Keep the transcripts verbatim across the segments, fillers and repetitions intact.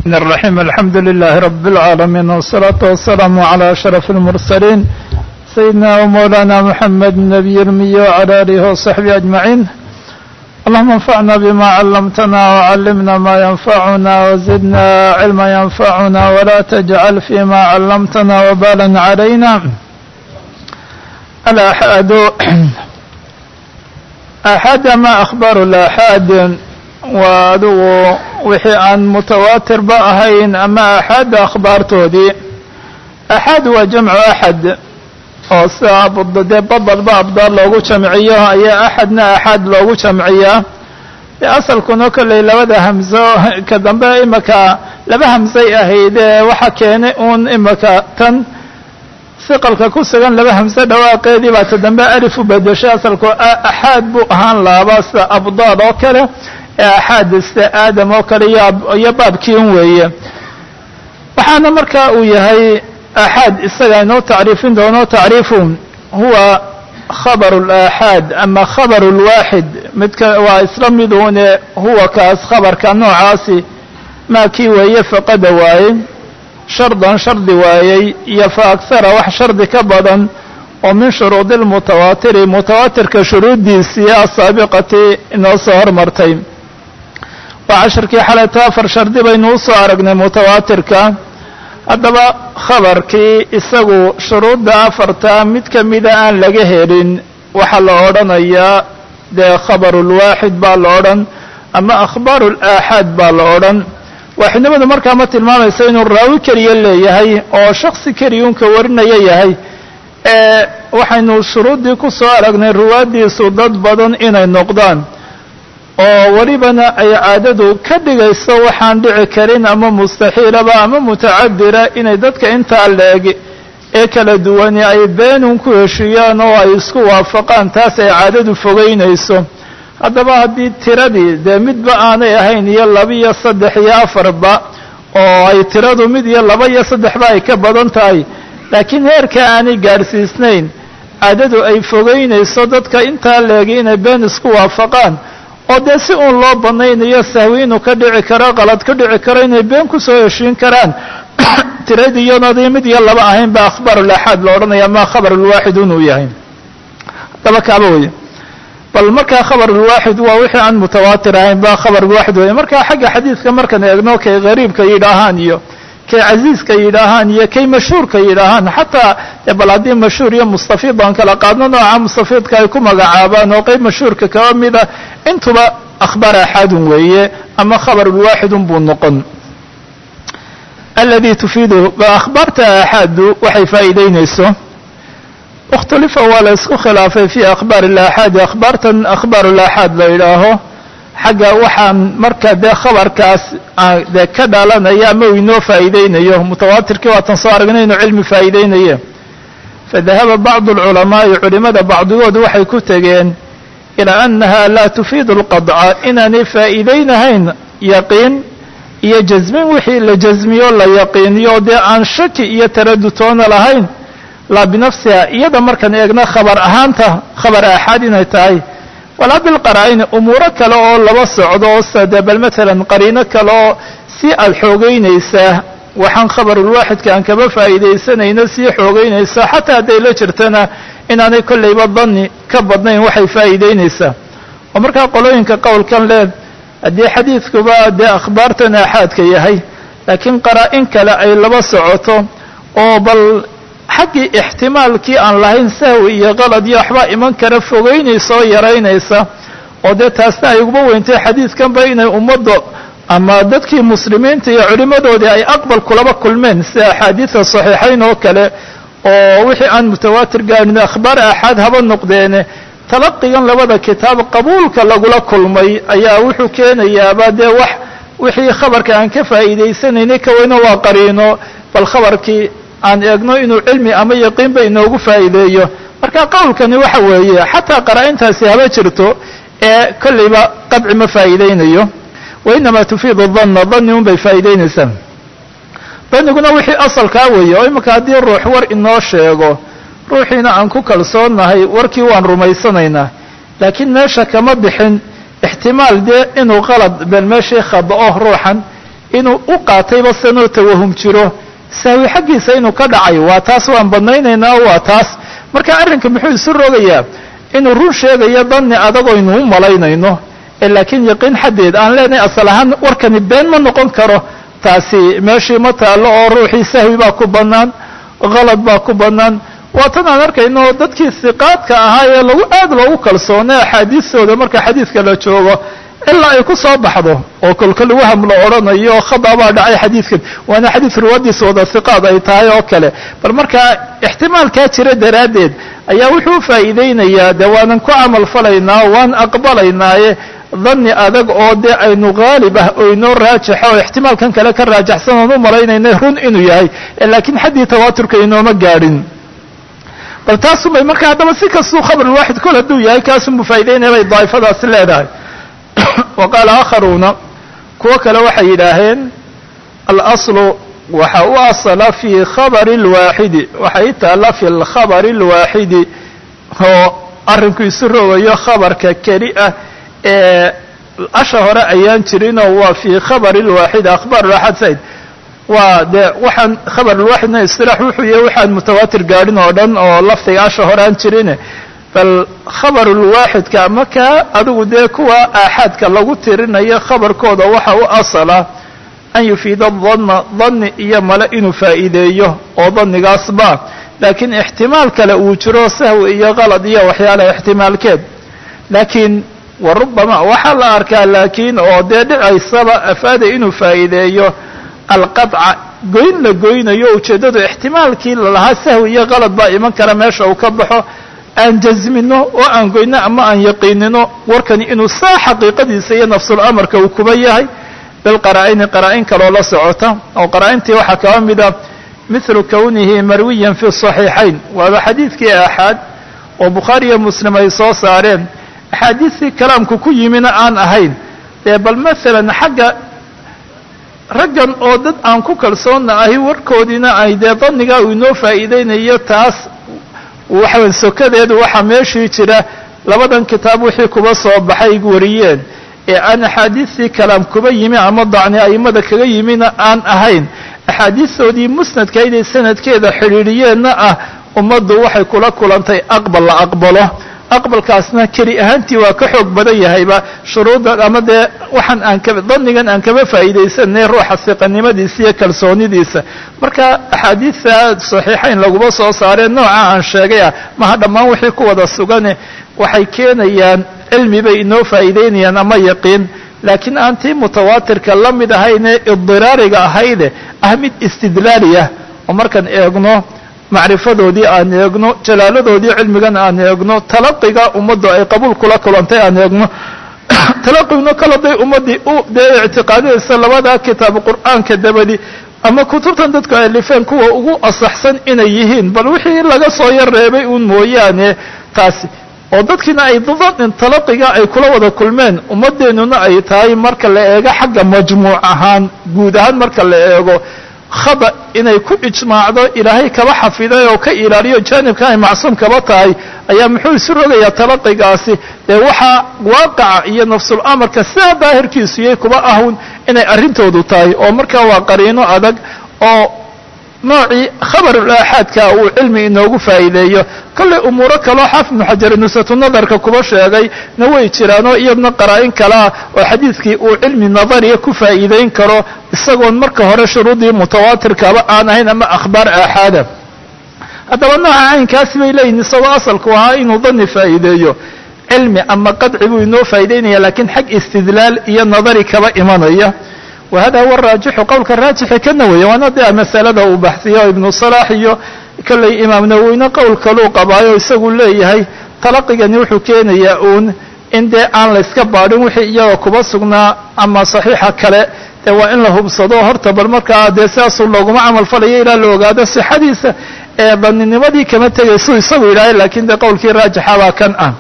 الرحيم الحمد لله رب العالمين والصلاة والسلام على أشرف المرسلين سيدنا ومولانا محمد النبي الأمي وعلى آله وصحبه أجمعين. اللهم انفعنا بما علمتنا وعلمنا ما ينفعنا وزدنا علما ينفعنا ولا تجعل فيما علمتنا وبالا علينا. الآحاد أحد ما أخبار الآحاد وادو wixii aan mutawaatir ba ahayn ama axad akhbaartoodii. axad waa jamcu axad oo sida dee badalba abdaal loogu jamciyo ayaa axadna axad loogu jamciyaa. dee asalkuna kolley labada hamso ka dambe imaka laba hamsay ahaydee waxa keenay uun imaka tan siqalka ku sugan laba hamso dhawaaqeedii baa ta dambe alif u bedeshay. asalku axaad buu ahaan laabaa sida abdaal oo kale axaadista aadam oo kale iyo baabkiin weeye. waxaana markaa uu yahay axaad isaga inoo tacriifin doono. tacriifu huwa khabar اlaaxaad ama khabar اlwaaxid midka waa isla midune huwa kaas khabarka noocaasi maa kii weeye faqada waayey shardan shardi waayey iyo fa akhara wax shardi ka badan oo min shuruudi اlmutawaatiri mutawaatirka shuruuddiisii asaabiqati inoo soo hormartay. waa casharkii xalayto afar shardi baynu u soo aragnay mutawaatirka. haddaba khabarkii isagu shuruudda afarta mid ka mida aan laga helin waxaa la odhanayaa dee khabarulwaaxid baa la odhan ama akhbaaru laaxaad baa la odhan. waaxidnimadu markaa ma tilmaamayso inuu raawi keliya leeyahay oo shaksi keliyuunka warinaya yahay. waxaynu shuruuddii ku soo aragnay ruwaaddiisu dad badan inay noqdaan oo welibana ay caadadu ka dhigayso waxaan dhici karin ama mustaxiilaba ama mutacadira inay dadka intaa leeg ee kala duwani ay beenun ku heshiiyaan oo ay isku waafaqaan. taas ay caadadu fogeynayso. haddaba haddii tiradii dee midba aanay ahayn iyo laba iyo saddex iyo afarba oo ay tiradu mid iyo laba iyo saddexba ay ka badan tahay laakiin heerka aanay gaadhsiisnayn caadadu ay fogeynayso dadka intaa leegi inay been isku waafaqaan oo dee si uun loo banaynayo sahwi inuu ka dhici karo qalad ka dhici karo inay been ku soo heshiin karaan. tiradiyonadii mid iyo laba ahayn baa akhbaarulaaxaad la odhanaya ama khabarulwaaxid inuu yahay. haddaba kaaba weye bal markaa khabarulwaaxid waa wixii aan mutawaatir ahayn baa khabarulwaaxid weye. markaa xagga xadiidka markaan eegno kay gariibka yidhaahaan iyo kay casiiska yidhaahaan iyo kay mashhuurka yidhaahaan xataa bal haddii mashhuur iyo mustafiid aan kala qaadno nooca mustafiidka ay ku magacaabaan oo qayb mashhuurka kaba mida intuba akhbaar axaadun weeye ama khabarulwaaxidun buu noqon. alladii tufiidu akhbaarta axaadu waxay faa'iideynayso. ikhtulifa waa la isku khilaafay fii akhbaar alaaxaadi akhbaartan akhbaarulaaxaad la yidhaaho xagga waxaan marka dee khabarkaas dee ka dhalanaya ama uu inoo faa'iideynayo. mutawaatirkii waatan soo aragnay inuu cilmi faa'iideynaye. fadahaba bacdu alculamaa'i culimada bacdigood waxay ku tegeen ilaa annaha laa tufiidu alqadca inaanay faa'iideynahayn yaqiin iyo jasmin wixii la jasmiyo la yaqiiniyo dee aan shaki iyo taradutoona lahayn laa binafsiha iyada markaan eegna khabar ahaanta khabar aaxaad inay tahay walaa bilqaraa'ini umuuro kale oo laba socdo sade bal matalan qariino kale oo si aad xoogeynaysaa waxaan khabarulwaaxidka aan kaba faa'iidaysanayno sii xoogeynaysaa xataa hadday la jirtana inaanay kollayba danni ka badnayn waxay faa'iideynaysaa. oo markaa qolooyinka qowlkan leed haddii xadiidkuba dee akhbaartan aaxaadka yahay laakiin qaraa-in kale ay laba socoto oo bal xaggii ixtimaalkii aan lahayn sahwi iyo qalad iyo waxbaa iman kara fogeynaysa oo yaraynaysa oo dee taasna ay uguba weyntay xadiidkanba inay ummadda ama dadkii muslimiinta iyo culimmadoodii ay aqbal kulaba kulmeen sida axaadiida saxiixayn oo kale oo wixii aan mutawaatir gaarin akhbaar aaxaad haba noqdeene talaqigan labada kitaab qabuulka lagula kulmay ayaa wuxuu keenayaaba dee wax wixii khabarka aan ka faa'iidaysanaynay ka weyno waa qariino bal khabarkii aan eegno inuu cilmi ama yaqiinba inoogu faa'iideeyo. marka qowlkani waxa weeye xataa qaraa-intaasi haba jirto ee kollayba qadci ma faa'iideynayo. wainamaa tufiidu danna danni un bay faa'iideynaysaa. danniguna wixii asalkaa weeye oo imika haddii ruux war inoo sheego ruuxiina aan ku kalsoonnahay warkii waan rumaysanaynaa laakiin meesha kama bixin ixtimaal dee inuu qalad been meeshii khada'o ruuxan inuu u qaatayba sanoo tawahum jiro sahwi xaggiisa inuu ka dhacay waa taas waan badnaynaynaa waa taas marka arrinka muxuu isu rogayaa inuu run sheegayo danni adagoynu u malaynayno ee laakiin yaqiin xaddeed aan leenahay asal ahaan warkani been ma noqon karo taasi meeshii ma taallo oo ruuxii sahwi baa ku bannaan halad baa ku bannaan waa tan aan arkayno dadkii hiqaadka ahaa ee lagu aad loogu kalsoonay axaadiistooda marka xadiidka la joogo ilaa ay ku soo baxdo oo kolka lagu hamlo odhanayo khada baa dhacay xadiidkan waana xadiid riwaadiisa wada hiqaad ay tahay oo kale bal markaa ixtimaalkaa jira daraaddeed ayaa wuxuu faa'iideynayaa dee waanan ku camal falaynaa waan aqbalaynaaye danni adag oo dee aynu haalib ah oo inoo raajaxa oo ixtimaalkan kale ka raajaxsan oon u malaynayna run inuu yahay laakiin xaddii tawaaturka inooma gaadhin bal taasubay marka haddaba si kastuu khabarulwaaxid kol hadduu yahay kaasunbu faa'ideynaya bay daa'ifadaasi leedahay wa qaala aakharuuna kuwo kale waxay yidhaaheen alaslu waxa u asala fii khabari lwaaxidi waxay taalla fi lkhabari alwaaxidi oo arrinku isu rogayo khabarka keli ah ee asha hore ayaan jirinoo waa fii khabari lwaaxid akhbaar waaxad sayd waa dee waxaan khabar lwaaxidna istilaax wuxuu yahay waxaan mutawaatir gaadhin oo dhan oo lafdiga asha hore aan jirine bal khabarulwaaxidka ama kaa adigu dee kuwa aaxaadka lagu tirinayo khabarkooda waxa u asala an yufiida danna danni iyo male inuu faa'iideeyo oo dannigaasba laakiin ixtimaal kale uu jiro sahwi iyo qalad iyo waxyaalaha ixtimaalkeed laakiin wa rubbama waxaa la arkaa laakiin oo dee dhicaysaba afaada inuu faa'iideeyo alqadca goyn la goynayo ujeeddadu ixtimaalkii lalahaa sahwi iyo qalad baa iman kara meesha uu ka baxo aan jazmino oo aan goyno ama aan yaqiinino warkani inuu saa xaqiiqadiisa iyo nafsulamarka uu kuba yahay bilqaraa'ini qaraa'in kaloo la socota oo qaraa'intii waxaa kaba mida mithlu kownihi marwiyan fi saxiixayn waaba xadiidkii aaxaad oo bukhaari iyo muslim ay soo saareen axaadiistii kalaamku ku yimina aan ahayn dee bal maalan xagga raggan oo dad aan ku kalsoonna ahi warkoodiina ay dee dannigaa uu inoo faa'iideynayo taas waxa sokadeedu waxaa meeshii jira labadan kitaab wixii kuba soo baxay wariyeen ee aan axaadiistii kalaam kuba yimi ama dacni a'immada kaga yimina aan ahayn axaadiistoodii musnadkayday sanadkeeda xidhiidhiyeenna ah ummaddu waxay kula kulantay aqbal la aqbalo aqbalkaasna keli ahaantii waa ka xoog badan yahayba shuruudda ama dee waxaan aan ka dannigan aan kaba faa'iidaysanay ruuxa siqanimadiisa iyo kalsoonidiisa marka axaadiista saxiixayn laguma soo saareen nooca aan sheegay ah maha dhammaan wixii ku wada sugane waxay keenayaan cilmi bay inoo faa'iideynayaan ama yaqiin laakiin aan tii mutawaatirka la mid ahaynee idiraariga ahayde ah mid istidlaaliyah oo markaan eegno macrifadoodii aan eegno jalaaladoodii cilmigan aan eegno talaqiga ummaddu ay qabuul kula kulantay aan eegno talaqigno kaladay ummaddii u dee ictiqaadinaysa labadaa kitaab qur'aanka dabadi ama kutubtan dadku ay alifeen kuwa ugu asaxsan inay yihiin bal wixii laga soo yar reebay uun mooyaane taasi oo dadkiina ay dadan talaqiga ay kula wada kulmeen ummadeennuna ay tahay marka la eego xagga majmuuc ahaan guud ahaan marka la eego khada inay ku ijmaacdo ilaahay kaba xafiday oo ka ilaaliyo jaanibka ay macsuum kaba tahay ayaa muxuu isu rogayaa talaqigaasi dee waxaa waaqaca iyo nafsul amarka sidaa daahirkiisu yay kuba ahun inay arrintoodu tahay oo markaa waa qariino adag oo noocii khabarul aaxaadka uu cilmi inoogu faa'iideeyo kollay umuuro kaloo xaafid ibnu xajar nusatu nadarka kuba sheegay na way jiraanoo iyadna qaraa'in kalea oo xadiidkii uu cilmi nadariya ku faa'iideyn karo isagoon marka hore shuruudii mutawaatirkaaba aan ahayn ama akhbaar aaxaada haddaba nooca caynkaasi bay leeyihin isagoo asalku ahaa inuu dani faa'iideeyo cilmi ama qadci buu inoo faa'iideynaya laakiin xag istidlaal iyo nadari kaba imanaya wahada huwa raajixu qowlka raajixi kana weeye waana dee masalada uu baxsiyo ibnu salaax iyo kollay imaam nawoweyne qowl kaluu qabaayo isagu leeyahay talaqigani wuxuu keenayaa uun in dee aan la yska baadhin wixii iyaga kuba sugnaa ama saxiixa kale dee waa in la hubsado horta bal markaa dee sidaasuu looguma camal falayo ilaa la ogaado sixadiisa ee daninimadii kama tegaysu isagu yidhaahay laakiin dee qowlkii raajixa baa kan ah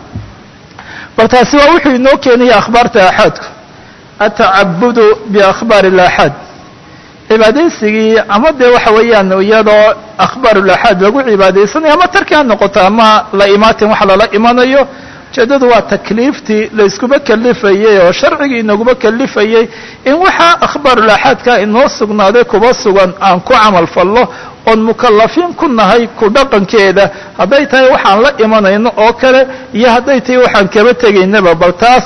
bal taasi waa wuxuu inoo keenaya akhbaarta aaxaadku atacabudu biakhbaari alaaxaad cibaadaysigii ama dee waxa weeyaan iyadoo akhbaarulaaxaad lagu cibaadaysanayo ama tarki ha noqoto ama la imaatin wax lala imanayo ujeedadu waa takliiftii layskuba kalifayey oo sharcigii inaguba kalifayey in waxaa akhbaarulaxaadka inoo sugnaaday kuba sugan aan ku camal fallo oon mukalafiin ku nahay ku dhaqankeeda hadday tahay waxaan la imanayno oo kale iyo hadday tahay waxaan kaba tegaynaba bal taas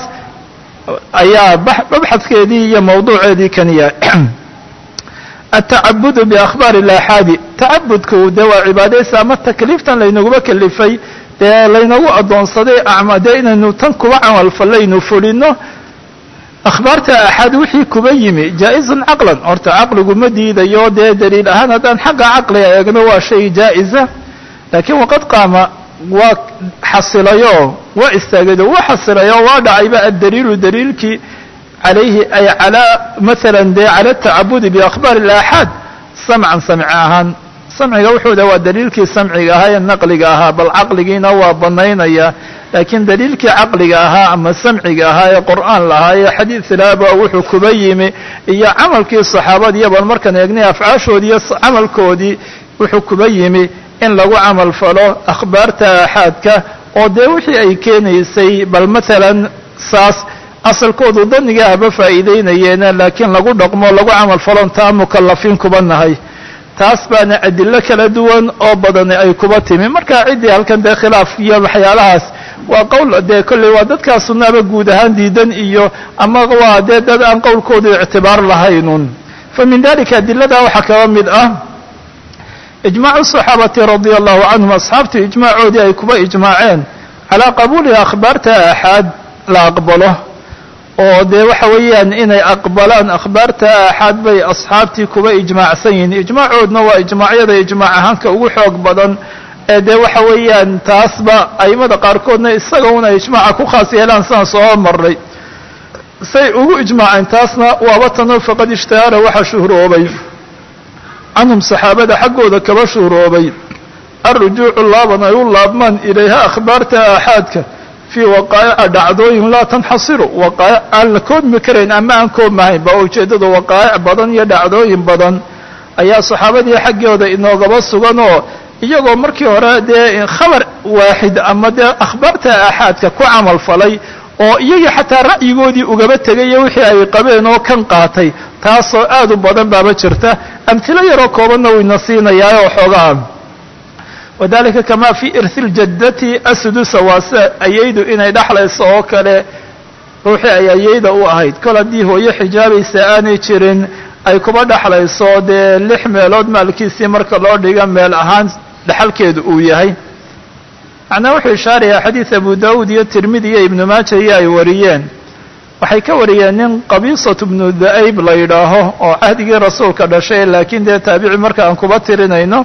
ayaa mabxadkeedii iyo mawduuceedii kan yahay atacabudu biakhbaari ilaxaadi tacabudku dee waa cibaadaysa ama takliiftan laynaguba kalifay dee laynagu addoonsaday acma dee inaynu tan kuba camal fallaynu fulino akhbaarta axaad wixii kuba yimi jaa-izun caqlan horta caqligu ma diidayo dee daliil ahaan haddaan xagga caqliga eegno waa shay jaa-isa laakiin waqad qaama waa xasilayo waa istaagado waa xasilayo waa dhacayba addaliilu daliilkii calayhi ay calaa maalan dee cala atacabudi biakhbaari ilaxaad samcan samci ahaan samciga wuxuu da waa daliilkii samciga ahaa ee naqliga ahaa bal caqligiina waa banaynaya laakiin daliilkii caqliga ahaa ama samciga ahaa ee qur'aan lahaa ee xadiid ilaaba wuxuu kuba yimi iyo camalkii saxaabadiiyo bal markaan eegnay afcaashoodii iyo camalkoodii wuxuu kuba yimi in lagu camal falo akhbaarta aaxaadka oo dee wixii ay keenaysay bal maalan saas asalkoodu daniga ahba faa'iidaynayeena laakiin lagu dhaqmo lagu camal falon taa mukalafiin kuba nahay taas baana adilo kala duwan oo badani ay kuba timi marka ciddii halkan dee khilaaf iyo waxyaalahaas waa qowl dee kolley waa dadkaa sunnaaba guud ahaan diidan iyo ama waa dee dad aan qowlkoodu ictibaar lahaynun fa min dalika adilada waxaa kaba mid ah ijmaacu saxaabati radia allahu canhum asxaabtii ijmaacoodii ay kuba ijmaaceen calaa qabuuli akhbaarta aaxaad la aqbalo oo dee waxa weeyaan inay aqbalaan akhbaarta aaxaad bay asxaabtii kuba ijmaacsan yihiin ijmaacoodna waa ijmaacyada ijmaac ahaanka ugu xoog badan ee dee waxa weeyaan taasba aimada qaarkoodna isaga una ijmaaca ku khaas yeelaan saan soo marray say ugu ijmaaceen taasna waaba tanoo faqad ishtahara waxa shuhroobay canhum saxaabada xaggooda kaba shuhroobay alrujuucu laaban ay u laabmaan ilayha akhbaarta aaxaadka fii waqaa'ica dhacdooyin laa tanxasiru waqaa'ic aan la koobmi karayn ama aan koobmahayn ba ujeeddada waqaa'ic badan iyo dhacdooyin badan ayaa saxaabadii xaggooda inoogaba sugan oo iyagoo markii hore dee khabar waaxid ama dee akhbaarta aaxaadka ku camal falay oo iyagii xataa ra'yigoodii ugaba tegayo wixii ay qabeen oo kan qaatay taasoo aad u badan baaba jirta amtilo yaroo koobanna wayna siinayaa oo xoogaa wadalika kama fii irhi ljaddati asudusa waase ayaydu inay dhexlayso oo kale ruuxii ay ayayda u ahayd kol haddii hooyo xijaabaysa aanay jirin ay kuba dhexlayso dee lix meelood maalkiisii marka loo dhiga meel ahaan dhexalkeedu uu yahay macnaa wuxuu ishaarayaa xadiid abu daawuud iyo tirmidi iyo ibnu maaja iyo ay wariyeen waxay ka wariyeen nin qabiisatu bnu da-ayb la yidhaaho oo cahdigii rasuulka dhashay laakiin dee taabici marka aan kuba tirinayno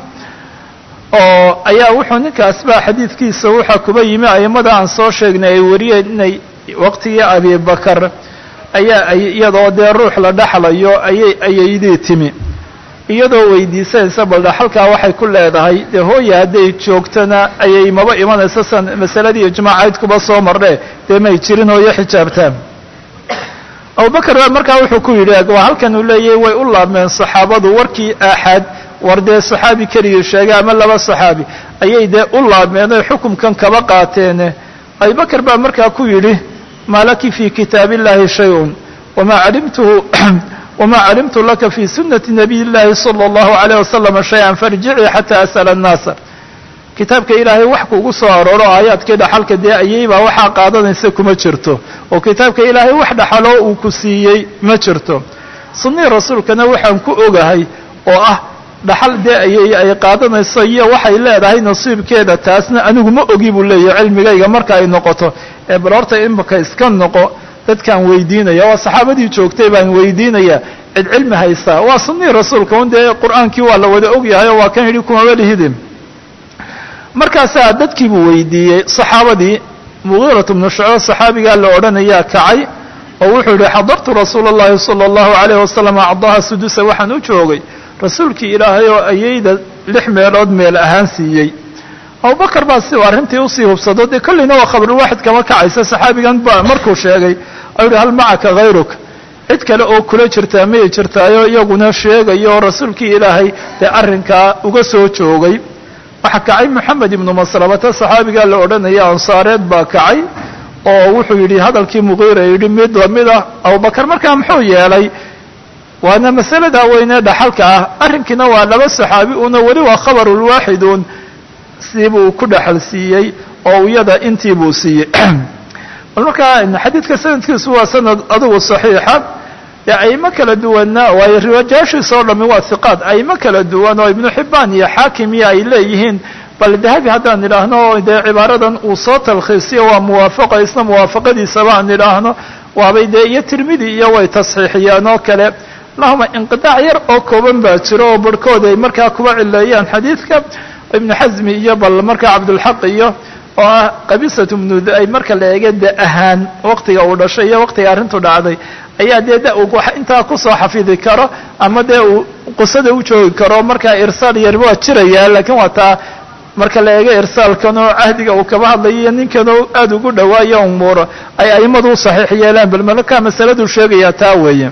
oo ayaa wuxuu ninkaas baa xadiidkiisa waxaa kuba yimi aimada aan soo sheegnay ay wariyeen inay waqtigii abibakar ayaa iyadoo dee ruux la dhexlayo ayay ayaydii timi iyadoo weydiisanaysa bal dhaxalkaa waxay ku leedahay dee hooya hadday joogtana ayay maba imanaysa san masaladii ijmaacayd kuba soo marne dee may jirin hooyo xijaabtaan abubakar baa markaa wuxuu ku yidhi waa halkan uu leeyahay way u laabmeen saxaabadu warkii aaxaad war dee saxaabi keligii sheegay ama laba saxaabi ayay dee u laabmeen oy xukumkan kaba qaateen abubakar baa markaa ku yidhi maa laki fii kitaabi illahi shay-un wamaa calimtuhu wamaa calimtu laka fii sunati nabiy illahi sala allahu alayh wasalam shay-an farjicii xataa as'ala annaasa kitaabka ilaahay wax kuugu soo arooro aayaadkii dhaxalka dee ayaybaa waxaa qaadanaysa kuma jirto oo kitaabka ilaahay wax dhaxaloo uu ku siiyey ma jirto sunnii rasuulkana waxaan ku ogahay oo ah dhaxal dee ayay ay qaadanayso iyo waxay leedahay nasiibkeeda taasna anigu ma ogi buu leeyahay cilmigayga marka ay noqoto ee bal horta imaka iska noqo dadkaan weydiinaya waa saxaabadii joogtay baan weydiinaya cid cilmi haysaa waa sunnii rasuulka un dee qur-aankii waa la wada ogyahay oo waa kan yidhi kumaba lihidin markaasaa dadkii buu weydiiyey saxaabadii mugiiratu bnu shucba saxaabigaa la odhanayaa kacay oo wuxuu yihi xadartu rasuula اllahi salى اllahu alayh wasalam acdaha sudusa waxaan u joogay rasuulkii ilaahay oo ayayda lix meelood meel ahaan siiyey abubakar baa si arrintii usii hubsado dee kolleyna waa khabarulwaaxid kama kacaysa saxaabigan ba markuu sheegay oo yihi hal macaka hayruk cid kale oo kula jirtaa mayay jirtaayo iyaguna sheegayo rasuulkii ilaahay dee arrinkaa uga soo joogay waxaa kacay moxamed ibnu maslamata saxaabigaa la odhanaya ansaareed baa kacay oo wuxuu yidhi hadalkii muqiira yidhi mid lamida abubakar markaa muxuu yeelay waana masaladaa weynee dhaxalka ah arrinkiina waa laba saxaabi una weli waa khabarulwaaxiduun siibuu ku dhaxal siiyey oo iyada intii buu siiyey bal markaa xadiidka sanadkiisu waa sanad adugu saxiixa dee aymo kala duwanna waayo riwaajaashiisa oo dhami waa hiqaad aymo kala duwan oo ibnu xibbaan iyo xaakim iyo ay leeyihiin bal dahabi haddaan idhaahno dee cibaaradan uu soo talkhiisiyo waa muwaafaqo isna muwaafaqadiisaba aan idhaahno waabay dee iyo tirmidi iyo way tasxiixiyaan oo kale allahuma inqidaac yar oo kooban baa jiro oo barhkood ay markaa kuba cileeyaan xadiidka ibnu xasmi iyo bal markaa cabdulxaq iyo oo ah qabisatu bnu ay marka la eega da ahaan waqtiga uu dhashay iyo waqtiga arrintu dhacday ayaa dee da uu intaa kusoo xafidi karo ama dee uu qusada u joogi karo markaa irsaal yar waa jiraya laakiin waa taa marka la eega irsaalkan oo cahdiga uu kaba hadlayo iyo ninkan oo aada ugu dhawaayo umuuro ay aimadu u saxiix yeelaan bal markaa masaladuu sheegayaa taa weeye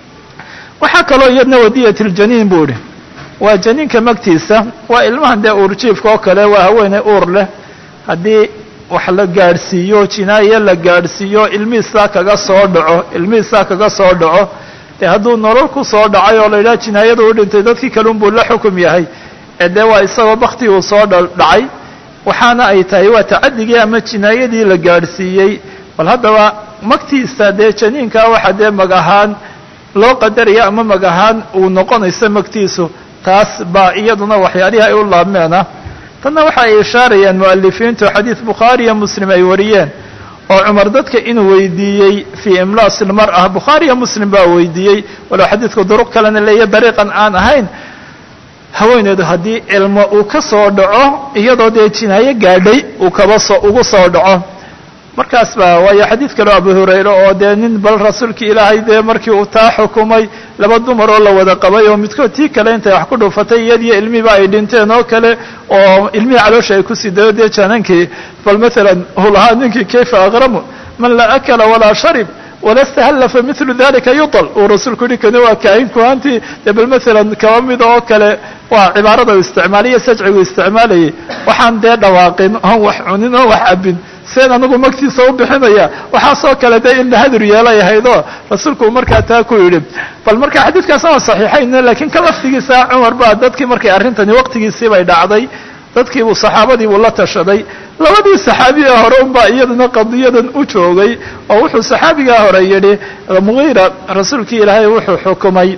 waxaa kaloo iyadna wadiyat ljaniin buu idhi waa janiinka magtiisa waa ilmahan dee uurjiifka oo kale waa haweeney uur leh haddii wax la gaadhsiiyo jinaaye la gaadhsiiyo ilmihiisaa kaga soo dhaco ilmihiisaa kaga soo dhaco dee hadduu nolol ku soo dhacay oo la yidhaha jinaayada u dhintay dadkii kalun buu la xukum yahay ee dee waa isagoo bakti uu soo dhacay waxaana ay tahay waa tacadigii ama jinaayadii la gaadhsiiyey bal haddaba magtiisa dee janiinkaa waxa dee mag ahaan loo qadaraya ama mag ahaan uu noqonayso magtiisu taas baa iyaduna waxyaalihii ay u laabmeena tanna waxa ay ishaarayaan mu'alifiintu xadiid bukhaari iyo muslim ay wariyeen oo cumar dadka inuu weydiiyey fii imlaas ilmar'a bukhaari iyo muslim baa weydiiyey walow xadiidku duruq kalena leeya dariiqan aan ahayn haweeneedu haddii ilmo uu ka soo dhaco iyadoo dee jinaayo gaadhay uu kaba soo ugu soo dhaco markaas baa waayo xadiid kaleo abu hurayre oo dee nin bal rasuulka ilaahay dee markii uu taa xukumay laba dumar oo la wada qabay oo midkood tii kale intay wax ku dhuufatay iyadiyo ilmihiiba ay dhinteen oo kale oo ilmihii caloosha ay ku sidayo dee janankii bal maalan hu lahaa ninkii kayfa aqramu man laa akala walaa sharib wala stahallafa milu dalika yutal uu rasuulku yihi kani waa kaahin kuhaantii dee bal maalan kaba mida oo kale waa cibaarada u isticmaaliyo sajcigu isticmaalayay waxaan dee dhawaaqin oon wax cunin oon wax cabin seen anigu magtiisa u bixinaya waxaasoo kale dee in la hadur yeelay ahaydoo rasuulku uu markaa taa ku yidhi bal marka xadiidkaasna waa saxiixayn laakiin ka laftigiisa cumar baa dadkii markay arrintani waqtigiisii bay dhacday dadkii buu saxaabadii buu la tashaday labadii saxaabiga hore unbaa iyaduna qadiyadan u joogay oo wuxuu saxaabigaa hore yidhi mugiira rasuulkii ilaahay wuxuu xukumay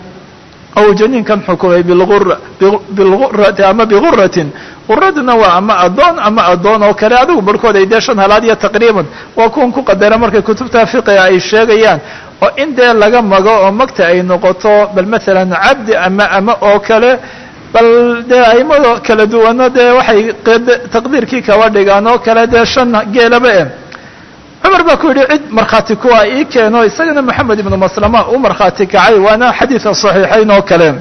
ou janiinkan xukumay bilura bilgurati ama biguratin guraduna waa ama addoon ama addoon oo kale adigu barhkood ay dee shan halaad iyo taqriiban waa kuwan ku qadara markay kutubta fiqiga ay sheegayaan oo in dee laga mago oo magta ay noqoto bal maalan cabdi ama ama oo kale bal dee aimado kala duwana dee waxay taqdiirkii kaba dhigaan oo kale dee shan geelaba e cumar baa ku yidhi cid markhaati kuwa ii keeno isagana moxamed ibnu maslama u markhaati kacay waana xadiidka saxiixayn oo kale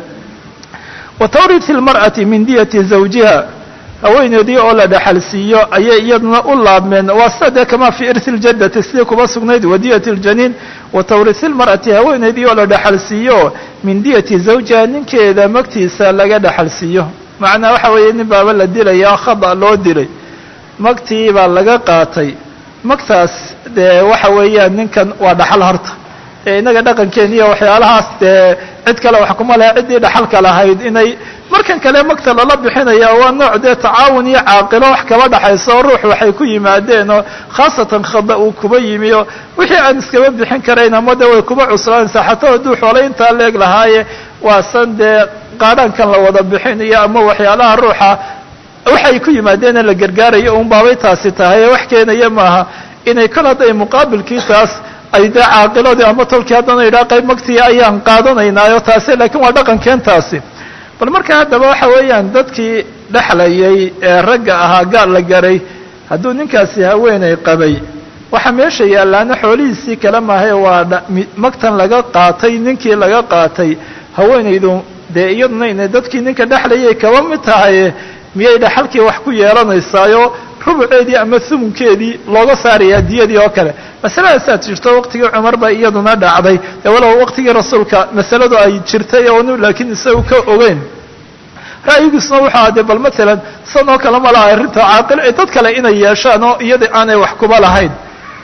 wa tawrithi lmar'ati min diyati zawjiha haweeneedii oo la dhaxal siiyo ayay iyaduna u laabmeen waa sida dee kama fii irhi ljaddati sidii kuba sugnayd wa diyati ljaniin wa tawrithi lmar'ati haweeneedii oo la dhaxal siiyo min diyati zawjiha ninkeeda magtiisa laga dhaxal siiyo macnaa waxa weeye nin baaba la dilaya khada loo dilay magtii baa laga qaatay magtaas dee waxa weeyaan ninkan waa dhaxal horta ee inaga dhaqankeen iyo waxyaalahaas dee cid kale wax kuma leha ciddii dhaxalka lahayd inay markan kale magta lala bixinaya waa nooc dee tacaawun iyo caaqilo wax kaba dhaxayso oo ruux waxay ku yimaadeen oo khaasatan khada uu kuba yimi oo wixii aan iskaba bixin karayn ama de way kuba cuslaanaysaa xataa hadduu xoolay intaa leeg lahaaye waa san dee qaadhaankan la wada bixinayo ama waxyaalaha ruuxa waxay ku yimaadeen la gargaarayo un baabay taasi tahay wax keenaya maaha inay kol hadday muqaabilkii taas ay dee caaqiladii ama tolkii haddana yidhaha qayb magtii ayaan qaadanaynaayo taasi laakiin waa dhaqankeen taasi bal marka haddaba waxa weeyaan dadkii dhexlayay ee ragga ahaa gaar la garay hadduu ninkaasi haweenay qabay waxa meesha yaallaana xoolihiisii kale maahae waa magtan laga qaatay ninkii laga qaatay haweenaydu dee iyaduna inay dadkii ninka dhexlayay kaba mid tahay miyay dhaxalkii wax ku yeelanaysaayo rubuceedii ama humunkeedii looga saarayaa diyadii oo kale masaladaasaa jirto waqtigii cumar ba iyaduna dhacday dee walow waqtigii rasuulka masaladu ay jirtay oonu laakiin isagu ka ogeyn ra'yigiisuna wuxuu aha dee bal maalan san oo kale ma laha arrinta caaqil dad kale inay yeeshaan oo iyada aanay wax kuba lahayn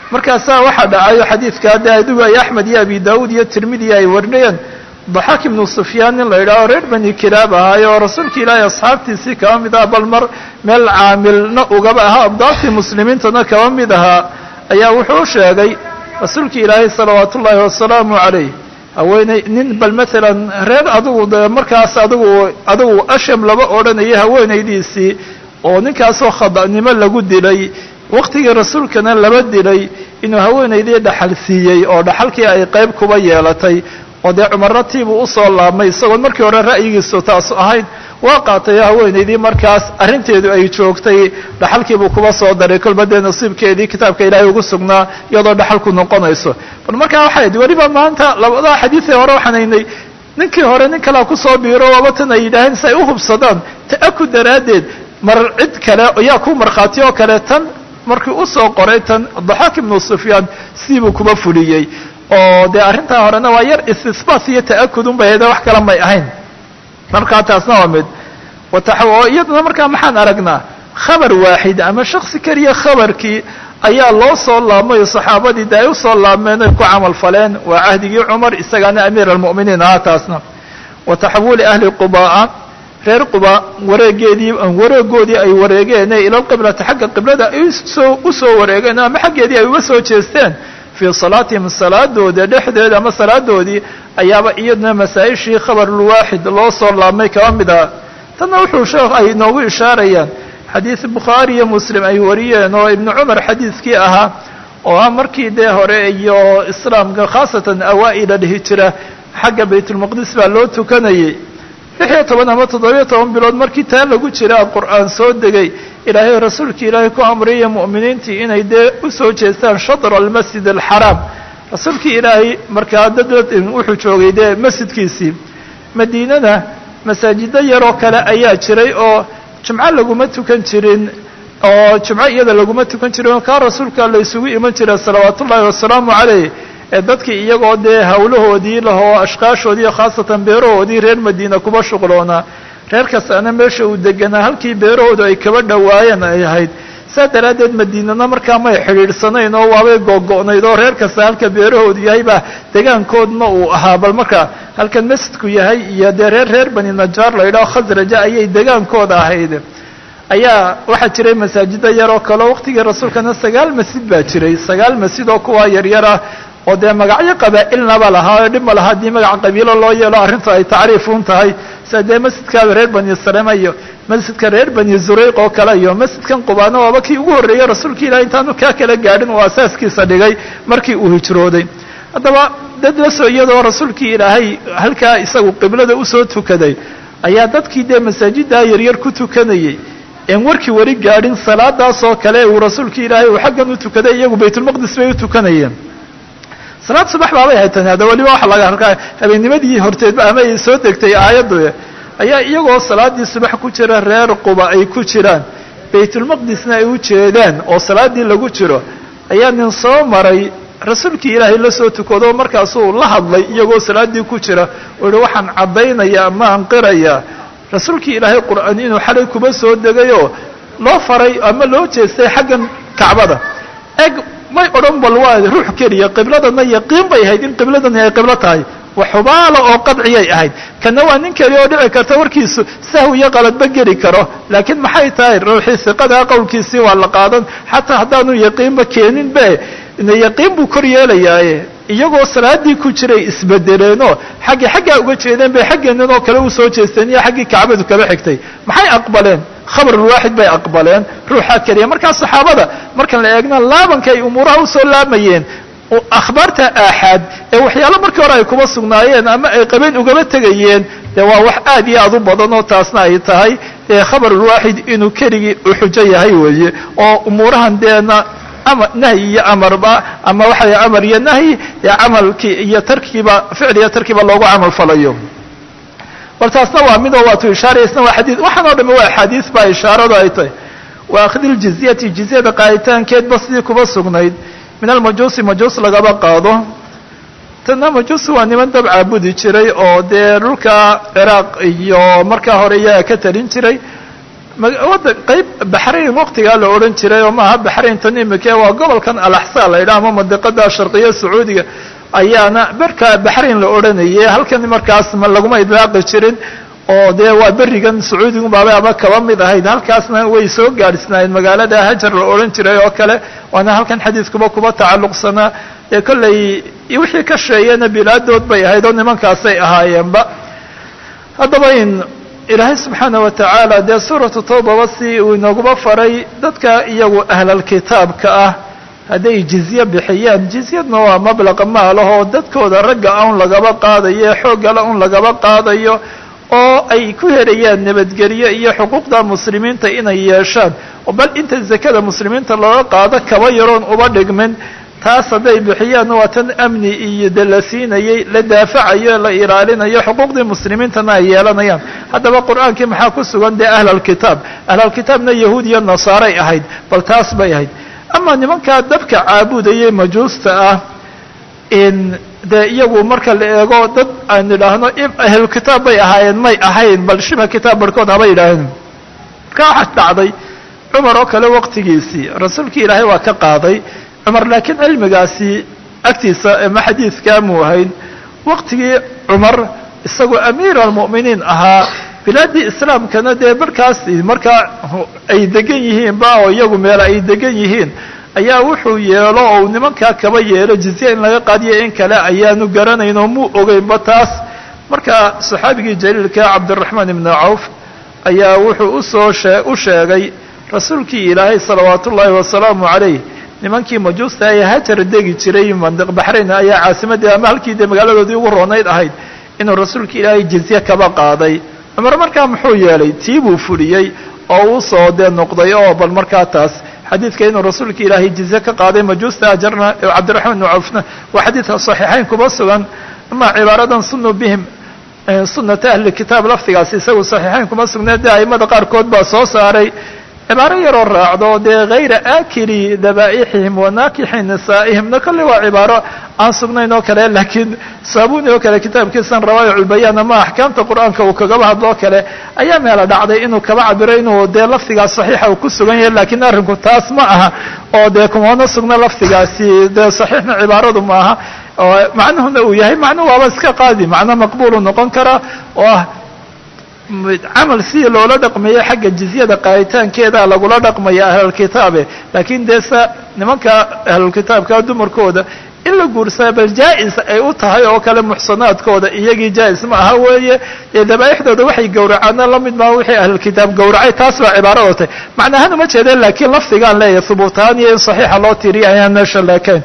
markaasaa waxaa dhacayo xadiidka hadda adigu ay axmed iyo abi daawuud iyo tirmidi ay warinayeen daxaak ibnu sufyaan nin la yidhaaho reer bani kilaab ahaayo oo rasuulka ilaahay asxaabtiisii kaba mid aha bal mar meel caamilna ugaba ahaa abdaabtii muslimiintana kaba mid ahaa ayaa wuxuu sheegay rasuulka ilaahay salawaatu ullaahi wasalaamu calayh haweeney nin bal maalan reer adigu de markaas adigu adigu asham laba odhanaya haweenaydiisii oo ninkaasoo khada'nimo lagu dilay waqtigii rasuulkana laba dilay inuu haweenaydii dhaxal siiyey oo dhaxalkii ay qayb kuba yeelatay oo dee cumaratiibuu usoo laabmay isagoon markii hore ra'yigiisu taasu ahayd waa qaatay haweenaydii markaas arrinteedu ay joogtay dhaxalkiibuu kuba soo daray kolba dee nasiibkeedii kitaabka ilaahay ugu sugnaa iyadoo dhaxalku noqonayso bal markaa waxay id weliba maanta labadaa xadiidee hore waxaan haynay ninkii hore nin kalea kusoo biiro waaba tan ay yidhaaheen si ay u hubsadaan ta'akud daraaddeed mar cid kale yaa ku markhaati oo kale tan markii usoo qoray tan daxaak ibnu sufyaan siibuu kuba fuliyey oo dee arrintaa horena waa yar istisbaat iyo ta'akud un bay hayda wax kala may ahayn markaa taasna waa mid wataxawo iyaduna markaa maxaan aragnaa khabar waaxid ama shaksi keliya khabarkii ayaa loo soo laabmay saxaabadii de ay usoo laabmeen ay ku camal faleen waa cahdigii cumar isagaana amiir almu'miniin ahaa taasna wataxawuli ahli qubaa reer quba wareegeedii wareegoodii ay wareegeen ila alqiblati xagga qiblada ay soo usoo wareegeen ama xaggeedii ay uga soo jeesteen fii salaatihim salaadooda dhexdeeda ama salaadoodii ayaaba iyaduna masaa-ishii khabarulwaaxid loo soo laabmay kaba mid ah tanna wuxuu sheekh ay inoogu ishaarayaan xadiid bukhaari iyo muslim ay wariyeen oo ibnu cumar xadiidkii ahaa oo ah markii dee hore iyo islaamka khaasatan awaa'ila dhihi jira xagga baytulmaqdis baa loo tukanayay lix iyo toban ama toddobiyo toban bilood markii taa lagu jiraa qur'aan soo degay ilaahay rasuulkii ilaahay ku amriyaya mu'miniintii inay dee usoo jeestaan shatr almasjid alxaraam rasuulkii ilaahay markaa dad wuxuu joogay dee masjidkiisii madiinana masaajido yaroo kale ayaa jiray oo jumco laguma tukan jirin oo jumco iyada laguma tukan jirin oo kaa rasuulka la isugu iman jira salawaatu ullaahi wasalaamu calayh ee dadkii iyagoo dee hawlahoodii lahoo ashkaashoodii khaasatan beerahoodii reer madiina kuba shuqloonaa reer kastaana meesha uu deganaa halkii beerahoodu ay kaba dhowaayeen ay ahayd saa daraaddeed madiinana markaa may xidhiidhsanayn oo waabay googo'nayd oo reer kasta halka beerahoodu yahay baa degaankoodna uu ahaa bal marka halkan masjidku yahay iyo dee reer reer bani najaar la yidhaho khasraja ayay degaankooda ahayd ayaa waxaa jiray masaajida yaroo kaleo waqtigii rasuulkana sagaal masjid baa jiray sagaal masjid oo kuwaa yaryar ah oo dee magacyo qabaa'ilnaba lahaa oo dhib ma laha haddii magac qabiilo loo yeelo arrintu ay tacriifun tahay sida dee masjidka reer bani salama iyo masjidka reer bani zurayq oo kale iyo masjidkan qubaana waaba kii ugu horreeyey rasuulka ilahi intaanu kaa kala gaadhin oo asaaskiisa dhigay markii uu hijrooday haddaba dad lasoo iyadoo rasuulkii ilaahay halkaa isagu qiblada usoo tukaday ayaa dadkii dee masaajiddaa yaryar ku tukanayay een warkii weli gaadhin salaadaas oo kale uu rasuulkii ilaahay uu xaggan u tukaday iyagu baytulmaqdis bay u tukanayeen salaad subax baabay haytan hadda weliba waxa laga arkaa habeennimadii horteedba ama ay soo degtay aayaddu ayaa iyagoo salaadii subax ku jira reer quba ay ku jiraan baytulmaqdisna ay u jeedaan oo salaadii lagu jiro ayaa nin soo maray rasuulkii ilaahay la soo tukado markaasuu la hadlay iyagoo salaadii ku jira oo yihi waxaan caddaynayaa ama anqirayaa rasuulkii ilaahay qur'aan inuu xalay kuba soo degayoo loo faray ama loo jeestay xaggan kacbada eg may odhan bal waa ruux keliya qibladana yaqiin bay ahayd in qibladani ay qiblo tahay waxubaala oo qadciyay ahayd kana waa nin keliya oo dhici karta warkiisu sahw iyo qaladba geli karo laakiin maxay tahay ruuxii siqadaa qowlkiisii waa la qaadan xataa haddaanu yaqiinba keenin be yaqiin buu kor yeelayaaye iyagoo salaadii ku jiray isbedeleenoo xaggii xaggaa uga jeedeen bay xaggeennan oo kale usoo jeesteen iyo xaggii kacbadu kaba xigtay maxay aqbaleen khabarulwaaxid bay aqbaleen ruuxaa keliya markaa saxaabada markan la eegna laabanka ay umuuraha usoo laamayeen akhbaarta aaxaad ee waxyaalo markii hore ay kuba sugnaayeen ama ay qabeen ugaba tegayeen dee waa wax aad iyo aad u badan oo taasna ay tahay ee khabarulwaaxid inuu keligii u xujo yahay weeye oo umuurahan deena ama nahyi iyo amarba ama waxa amar iyo nahyi ee camalkii iyo tarkiiba ficil iyo tarkiiba loogu camal falayo bal taasna waa mid oo waatu ishaaraysna waa xadiid waxaan oo dhamme waa axaadiis baa ishaaradu ay tahay wa akhdil jizyati jizyada qaaditaankeedba sidii kuba sugnayd min almajuusi majuus lagaba qaado tana majuusi waa niman dab caabudi jiray oo dee dhulka ciraaq iyo markaa hore iyaga ka talin jiray wadan qayb baxrayn waqtigaa la odhan jiray oo maaha baxrayntan imika waa gobolkan alaxsaa la yidhaha ama mandiqada sharqiya sacuudiga ayaana marka baxrayn la odhanayay halkan markaas laguma idlaaqi jirin oo dee waa berigan sacuudigu baaba ama kaba mid ahayd halkaasna way soo gaadhsnaayeen magaalada hajar la odhan jiray oo kale waana halkan xadiidkuba kuba tacalluqsanaa ee kollay wixii ka sheeyana bilaadood bay ahayd oo nimankaasay ahaayeenba haddaba in ilaahay subxaana wa tacaala dee suuratu tawbaba si uu inooguba faray dadka iyagu ahlalkitaabka ah hadday jizye bixiyaan jizyadna waa mablaqa maalahoo dadkooda ragga un lagaba qaadayo xooggala un lagaba qaadayo oo ay ku helayaan nabadgelyo iyo xuquuqda muslimiinta inay yeeshaan oo bal inta zakada muslimiinta looga qaado kaba yaroon uba dhigmin taas hadday bixiyaan waa tan amni iyo de la siinayay la daafacayo la ilaalinayo xuquuqdii muslimiintana ay yeelanayaan haddaba qur-aankii maxaa ku sugan dee ahlalkitaab ahlalkitaabna yahuud iyo nasaaray ahayd bal taas bay ahayd ama nimankaa dabka caabudayay majuusta ah in dee iyagu marka la eego dad aan idhaahno ahlukitaab bay ahaayeen may ahayn bal shiba kitaab barhkood haba yidhaaheen marka waxaa dhacday cumar oo kale waqtigiisii rasuulkii ilaahay waa ka qaaday cumar laakiin cilmigaasi agtiisa ma xadiidkaa muu ahayn waqtigii cumar isagoo amiir almu'miniin ahaa bilaaddii islaamkana dee markaas markaa ay degan yihiinba oo iyagu meel ay degan yihiin ayaa wuxuu yeelo oo nimankaa kaba yeelo jizye in laga qaadiyo in kale ayaanu garanayn oo muu ogeynba taas marka saxaabigii jaliilka cabdiraxmaan ibnu cawf ayaa wuxuu usoo shee u sheegay rasuulkii ilaahay salawaat ullaahi wasalaamu calayh nimankii majuusta ee hajar degi jiray mandiq baxrayn ayaa caasimadii ama halkii dee magaaladoodii ugu roonayd ahayd inuu rasuulka ilaahay jizye kaba qaaday cumar markaa muxuu yeelay tii buu fuliyey oo uu soo dee noqday oo bal markaa taas xadiidka inuu rasuulka ilaahay jizye ka qaaday majuusta ajarna cabdiraxmaan ibnu cawfna waa xadiidka saxiixayn kuba sugan ama cibaaradan sunu bihim sunata ahli kitaab lafdigaasi isagu saxiixayn kuma sugnee dee aimada qaarkood baa soo saaray cibaaro yaroo raacdo dee hayra aakili dabaa'ixihim wanaakixi nisaa'ihimna kolle waa cibaaro aan sugnayn oo kale laakiin saabuni oo kale kitaabkiisan rawaayiculbayaan ama axkaamta qur-aanka uu kagaba hadloo kale ayaa meela dhacday inuu kaba cabiro inuu dee lafdigaas saxiixa uu ku sugan yahay laakiin arrinku taas ma aha oo dee kumana sugna lafdigaasi dee saxiixna cibaaradu ma aha oo macnuhuna uu yahay macnuhu waaba iska qaadi macno maqbuulu noqon kara oo ah camal sidii loola dhaqmayo xagga jizyada qaaditaankeeda lagula dhaqmaya ahlulkitaabe laakiin dee sa nimanka ahlulkitaabka dumarkooda in la guursaa bal jaa-is ay u tahay oo kale muxsanaadkooda iyagii jaa-is ma aha weeye ee dabaaixdooda waxay gowracaana la mid maaha wixii ahlulkitaab gowracay taas baa cibaarado tahy macnahaan uma jeedeen laakiin lafdigaan leeyahay hubuutahaan iyo in saxiixa loo tiiriya ayaan meesha laakayn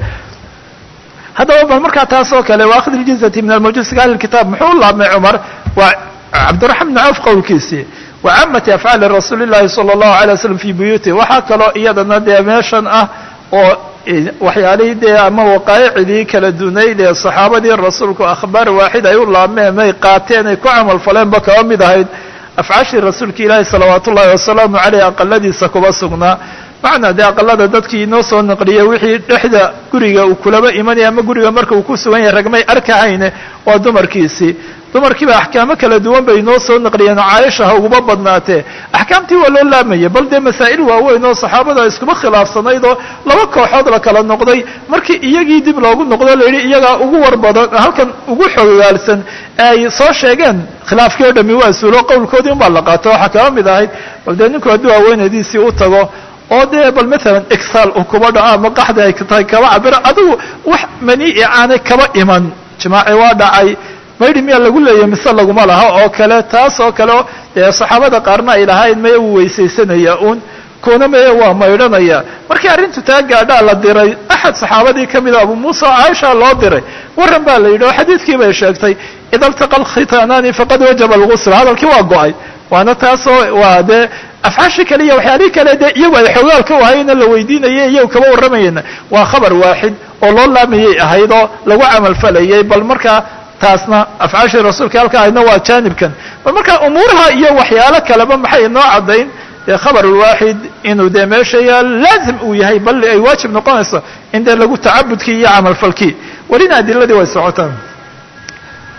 haddaba bal markaa taas oo kale wa akhdi ljizyati min almajuusiga ahlilkitaab muxuu laabmay cumar waa cabdiraxmaan ibn cawf qowlkiisii wa caamati afcaali rasuuli llahi sala allahu alay wasalam fii buyuuti waxaa kaloo iyadana dee meeshan ah oo waxyaalihii dee ama waqaaicdii kala dunayd ee saxaabadii rasuulku akhbaar waaxid ay u laabmeen may qaateen ay ku camal faleenba kaba mid ahayd afcaashii rasuulka ilaahi salawaat ullahi wasalaamu caleyh aqaladiisa kuba sugnaa macnaa dee aqalada dadkii inoo soo naqliyay wixii dhexda guriga uu kulaba imanaya ama guriga marka uu ku sugan yahay ragmay arkahayne waa dumarkiisii dumarkiiba axkaamo kala duwan bay inoo soo naqliyeen oo caaisha ha uguba badnaatee axkaamtii waa loo laamayay bal dee masaa'il waaweyn oo saxaabada iskuba khilaafsanayd oo laba kooxood la kala noqday markii iyagii dib loogu noqdo la yidhi iyagaa ugu war badan halkan ugu xogogaalsan ay soo sheegeen khilaafkii oo dhami waa suulo qowlkoodii unbaa la qaato waxaa kaba mid ahayd bal dee ninku hadduu haweenaydiisii u tago oo dee bal maalan exaal uu kuba dhaco ama qaxdi ay tahay kaba cabiro adigu wax manii aanay kaba iman jimaaci waa dhacay maydhi miyaa lagu leeyahay mise laguma laha oo kale taas oo kale dee saxaabada qaarna ay lahayn maya wuu weysaysanaya uun kuuna maya waa maydhanaya markii arrintu taa gaadhaa la diray axad saxaabadii ka mida abu muusa oo caaisha loo diray warran baa la yidhi oo xadiidkii bay sheegtay ida altaqa alkhitaanaani faqad wajaba algusl hadalkii waa go-ay waana taasoo waa dee afcaashii kale iyo waxyaalihii kale dee iyagu ay xogaalka u ahayna la weydiinayay iyagu kaba warramayeyna waa khabar waaxid oo loo laamayay ahayd oo lagu camalfalayay bal markaa taasna afcaashii rasuulka halka ahayna waa jaanibkan bal markaa umuuraha iyo waxyaalo kaleba maxay inoo caddayn dee khabar waaxid inuu dee meesha yaal laazim uu yahay bal ay waajib noqonayso in dee lagu tacabudkii iyo camalfalkii welina adiladii way socotaan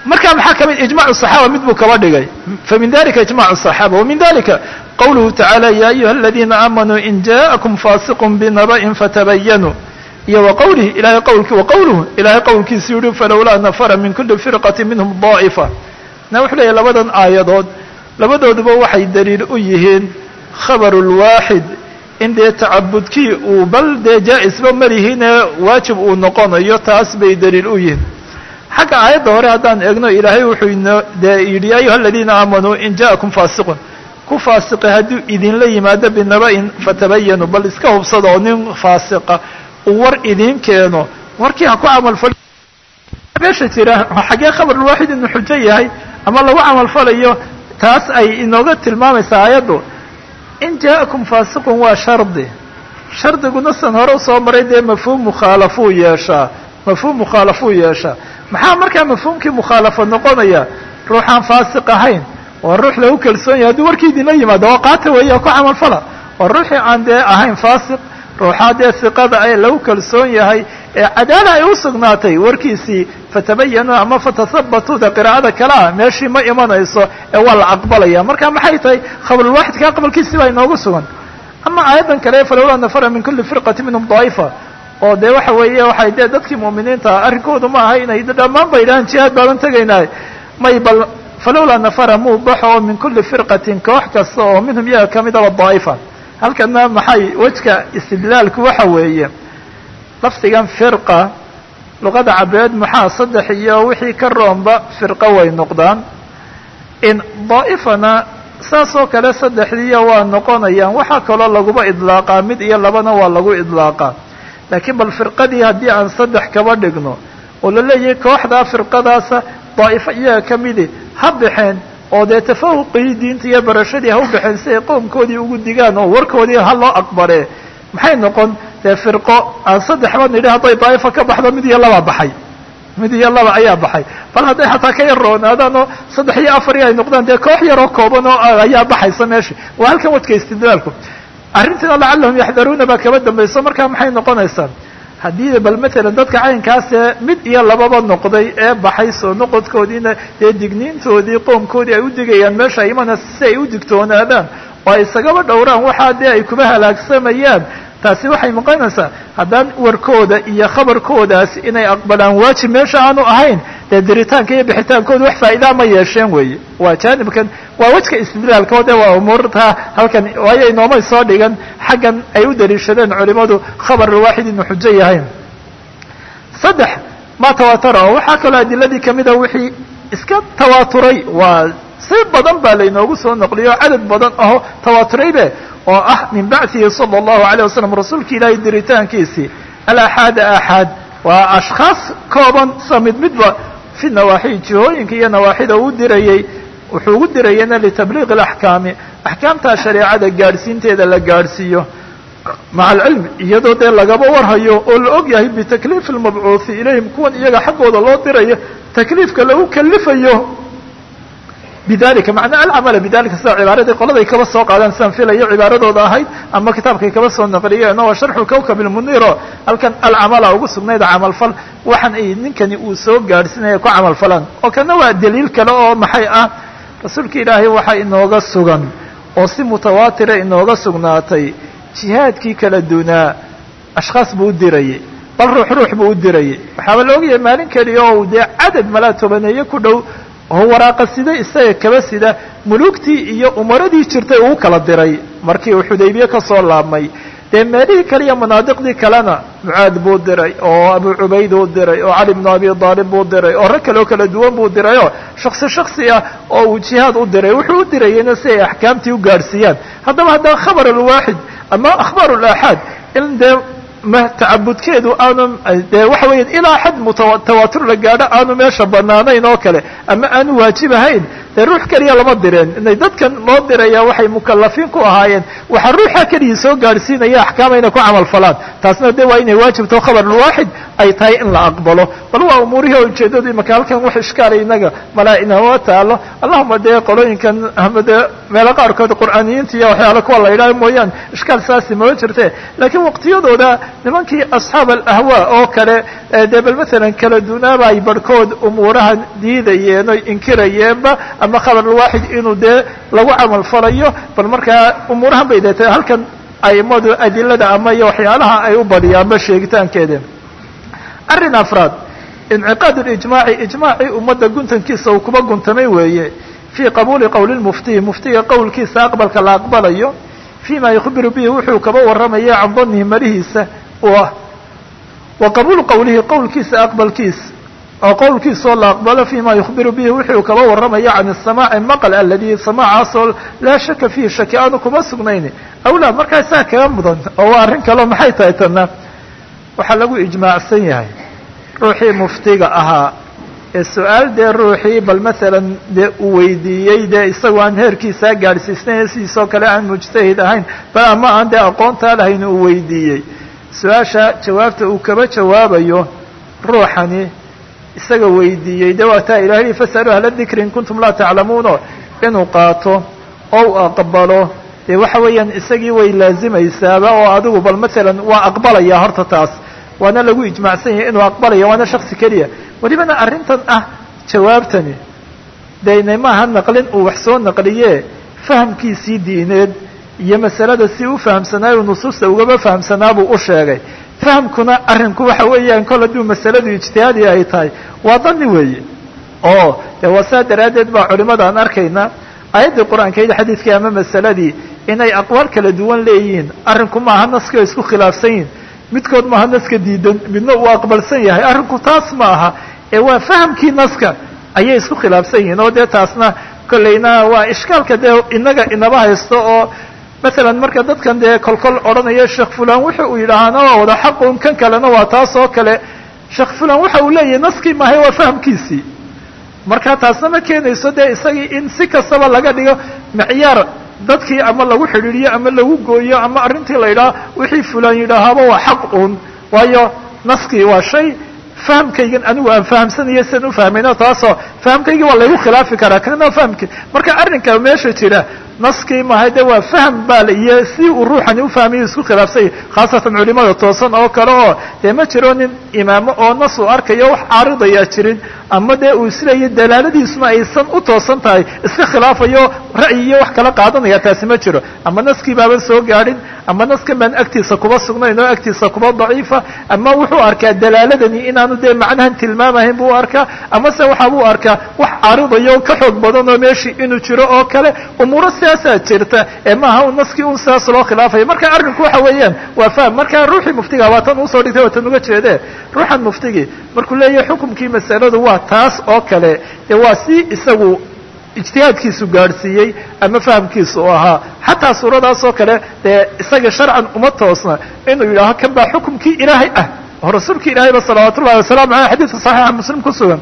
marka maxaa kamid ijmac الصaxaaba mid buu kaba dhigay famin dalika ijmac الصaxaaba وmin dalika qawluhu tacaalى ya ayuha اladina aamanuu in jaءakum fasiq bnaba'in fatabayanuu iyo waqawlihi ilahay qawlki waqawluhu ilahay qowlkiisu yihi falowlaa nafara min kuli firqati minhum daa'ifa na wuxuu leeyahy labadan aayadood labadooduba waxay daliil u yihiin khabar اlwaaxid in dee tacabudkii uu bal dee jaa-isba malihiine waajib uu noqonayo taas bay daliil u yihiin xagga aayadda hore haddaan eegno ilaahay wuxuu ino dee yidhi ya ayuha aladiina aamanuu in ja'akum faasiqun ku faasiqi hadduu idinla yimaado binaba'in fatabayanuu bal iska hubsada oo nin faasiqa uu war idiin keeno warkii ha ku camalfal meesha jira xaggee khabarulwaaxid inuu xujo yahay ama lagu camalfalayo taas ay inooga tilmaamaysaa aayaddu in ja'akum faasiqun waa shardi shardiguna san hore usoo maray dee mafhuum mukhaalafuu yeeshaa mafhuum mukhaalafuu yeeshaa maxaa markaa mafhuumkii mukhaalafa noqonaya ruuxaan faasiq ahayn waa ruux lagu kalsoon yahay hadduu warkii idinla yimaado waa qaata weeya ku camalfala waa ruuxii aan dee ahayn faasiq ruuxaa dee siqada ee lagu kalsoon yahay ee cadaala ay u sugnaatay warkiisii fatabayanuu ama fatathabatuuda qiraa'ada kalea meeshii ma imanayso ee waa la aqbalaya marka maxay tahay khabarulwaaxidka aqbalkiisii baa inoogu sugan ama aayaddan kale falowlaa nafara min kuli firqati minhum daa'ifa oo dee waxa weeye waxay dee dadkii mu'miniinta arrinkoodu ma aha inay dhammaan ba yidhahaan jihaad baadan tegaynaa may bal falowlaa nafara muu baxo oo min kuli firqatin koox kasta oo minhum yaga kamidaba daa'ifa halkana maxay wejka istidlaalku waxa weeye lafdigan firqa luqada cabeed maxaa saddex iyo wixii ka roonba firqo way noqdaan in daa'ifana saas oo kale saddexdiiya waa noqonayaan waxaa kaloo laguba idlaaqaa mid iyo labana waa lagu idlaaqaa laakiin bal firqadii haddii aan saddex kaba dhigno oo la leeyahay kooxdaa firqadaasa daa'ifo iyaga ka midi ha baxeen oo dee tafawuqii diinta iyo barashadii ha u baxeen si ay qoomkoodii ugu digaan oo warkoodii ha loo aqbalee maxay noqon dee firqo aan saddexba nidhi hadday daa'ifo ka baxdo mid iyo laba baxay mid iyo laba ayaa baxay bal hadday xataa ka yar roonaadaan oo saddex iyo afari ay noqdaan dee koox yaroo kooban oo ayaa baxaysa meesha waa halkan wadka istidlaalku arrintiina lacallahum yaxdaruuna baa kaba dambayso markaa maxay noqonaysaa haddii bal matalan dadka caynkaasee mid iyo lababa noqday ee baxay soo noqodkoodiina dee digniintoodii qoomkoodii ay u digayaan meesha imana si ay u digtoonaadaan oo ay isagaba dhowraan waxaa dee ay kuma halaagsamayaan taasi waxay noqonaysaa haddaan warkooda iyo khabarkoodaasi inay aqbalaan waajib meesha aanu ahayn dee diritaanka iyo bixitaankooda wax faa'idaa ma yeesheen weeye waa jaanibkan waa wejka istidlaalka o de waa umuurta halkan waayo inoomay soo dhigan xaggan ay u daliishadeen culimadu khabarulwaaxid inuu xujo yahayn saddex ma tawatara oo waxaa kaloo adiladii kamida wixii iska tawaaturay waa si badan baa laynoogu soo noqliyo cadad badan aho tawaaturaybe oo ah min bacثihi salى الlahu عalيه wasalam rasuulka ilaahay diritaankiisii alaxaada axaad waa ashkhaas kooban sa mid midba fi nawaaxi jihooyinka iyo nawaaxida uu dirayey wuxuu ugu dirayena litabliiq اlaxkaami axkaamtaa shareecada gaadhsiinteeda la gaadhsiiyo maca alcilmi iyadoo dee lagaba warhayo oo la og yahay bitakliif اlmabcuuثi ilayhim kuwan iyaga xaggooda loo dirayo takliifka lagu kalifayo bidalika macnaa alcamala bidalika sida cibaaradii qoladay kaba soo qaadaan sidaan filayo cibaaradooda ahayd ama kitaabkay kaba soo naqliyeen oo sharxu kawkab ilmuniro halkan alcamala ugu sugnayd camalfal waxaan ay ninkani uu soo gaadhsinaya ku camalfalaan oo kana waa daliil kale oo maxay ah rasuulka ilaahay waxaa inooga sugan oo si mutawaatira inooga sugnaatay jihaadkii kala dunaa ashkhaas buu u dirayay bal ruux ruux buu u dirayay waxaaba la ogyahay maalin keliya oo dee cadad malaa tobaneeye ku dhow oo waraaqa sida isaga kaba sida mulugtii iyo umaradii jirtay uu kala diray markii uu xudaybiye ka soo laabmay dee meelihii kale iyo manaadiqdii kalena mucaad buu diray oo abu cubayd uu diray oo cali bnu abi aalib buu diray oo rag kale oo kala duwan buu dirayoo shaksi shaksi ah oo uu jihaad u diray wuxuu u dirayena si ay axkaamtii u gaadhsiiyaan haddaba haddaan khabar alwaaxid ama akhbaar alaxaad in dee ma tacabudkeedu aanu dee waxa weya ilaa xad mutawaatur la gaadho aanu meesha banaanayn oo kale ama aanu waajib ahayn dee ruux keliya lama direen inay dadkan loo diraya waxay mukalafiin ku ahaayeen waxaa ruuxa keligii soo gaadhsiinaya axkaama inay ku camal falaan taasna de waa inay waajibto khabar alwaaxid ay tahay in la aqbalo bal waa umuurihii ujeedadu imaka halkan wax ishkaalay inaga malaa inama taalo allahuma dee qolooyinkan ama dee meelo qaarkood qur'aaniyiinta iyo waxyaala kuwa la yidhaha mooyaan ishkaal saasi mama jirte laakiin waqtiyadooda nimankii asxaab alahwaa oo kale dee bal maalan kala dunaaba ay barhkood umuuraha diidayeen oy inkirayeenba ama khabar waaxid inuu dee lagu camal falayo bal markaa umuurahan bay deetay halkan aimadu adilada ama iyo waxyaalaha ay u badiyaanba sheegitaankeeda arrin afraad inciqaad lijmaaci ijmaacii ummadda guntankiisa uu kuba guntamay weeye fii qabuuli qowli lmuftiy muftiga qowlkiisa aqbalka la aqbalayo fii ma yukhbiru bihi wuxuu kaba warramaya can danihi marihiisa wa qabuulu qowlihi qowlkiisa aqbalkiisa oo qowlkiisoo la aqbalo fii ma yukhbiru bihi wuxuu kaba warramaya can asamaaci maqal aladi samaacaasoo laa shaka fiihi shaki aanu kuma sugnayn awlaa markaa saa kaga mudan oo waa arrin kaleo maxay tahay tana waxaa lagu ijmaacsan yahay ruuxii muftiga ahaa ee su-aal dee ruuxii bal maalan dee uu weydiiyey dee isagoo aan heerkiisaa gaadhsiisnayn sidiisoo kale aan mujtahid ahayn bal ama aan dee aqoontaa lahayn uu weydiiyey su-aasha jawaabta uu kaba jawaabayo ruuxani isaga weydiiyey de waataa ilahay fasaluu ahla dikri in kuntum laa taclamuuno inuu qaato oo u aqbalo dee waxa weeyaan isagii way laazimaysaaba oo adigu bal maalan waa aqbalaya horta taas waana lagu ijmaacsan yahay inuu aqbalaya waana shaksi keliya welibana arrintan ah jawaabtani dee maaha naqlin uu wax soo naqliye fahamkiisii diineed iyo masalada si u fahamsanaayo nusuusta ugaba fahamsanaabuu u sheegay fahamkuna arrinku waxa weeyaan kol hadduu masaladu ijtihaadi ay tahay waa dani weeye oo dee waa saa daraaddeed baa culimada aan arkayna aayaddii qur-aankeedi xadiidkii ama masaladii inay aqwaal kala duwan leeyihiin arrinku maaha naski oo isku khilaafsan yihin midkood maaha naska diidan midna uu aqbalsan yahay arrinku taas ma aha ee waa fahamkii naska ayay isku khilaafsan yihiin oo dee taasna kollayna waa ishkaalka dee inaga inaba haysto oo masalan marka dadkan dee kolkol odhanaya sheekh fulan wuxa uu yidhaahaana waa wada xaqun kan kalena waa taas oo kale sheekh fulan waxa uu leeyahay naskii maahay waa fahamkiisii marka taasna ma keenayso dee isagii in si kastaba laga dhigo micyaar dadkii ama lagu xidhiidhiyo ama lagu gooyo ama arrintii la yidhaha wixii fulan yidhaahaaba waa xaq un waayo naskii waa shay fahamkaygan anigu aan fahamsanayo sian u fahmayno taasoo fahamkaygii waa laygu khilaafi karaa kana fahamki marka arrinka meesha jira naskii maaha de waa fahm baa la iyo si uu ruuxani ufahmayo isku khilaafsanya khaasatan culimada toosan oo kale oo dee ma jiro nin imaamo oo nas uu arkayo wax caaridayaa jirin ama dee uu isleeyahy dalaaladiisuna aysan u toosan tahay iska khilaafayo ra'yi iyo wax kala qaadanaya taasi ma jiro ama naskii baaban soo gaadhin ama naskan baan agtiisa kuba sugnayn oo agtiisa kuba daciifa ama wuxuu arkaa dalaaladani inaanu dee macnahan tilmaamahayn buu arkaa ama se waxa buu arkaa wax caaridayo ka xoog badan oo meeshii inuu jiro oo kale umuuro sidaasaa jirta ee maaha un naskii un sidaas loo khilaafayo marka arrinku waxa weeyaan waa faham marka ruuxii muftiga waa tan usoo dhigtay waa tan uga jeedee ruuxan muftigii markuu leeyahay xukumkii masaladu waa taas oo kale dee waa si isagu ijtihaadkiisu gaadhsiiyey ama fahamkiisu u ahaa xataa suuradaas oo kale dee isaga sharcan uma toosna inuu yidhaaho kan baa xukumkii ilaahay ah oo rasuulka ilaahay ba salawaat ullahi wasalaamu aleyh xadiidka saxiixa muslim ku sugan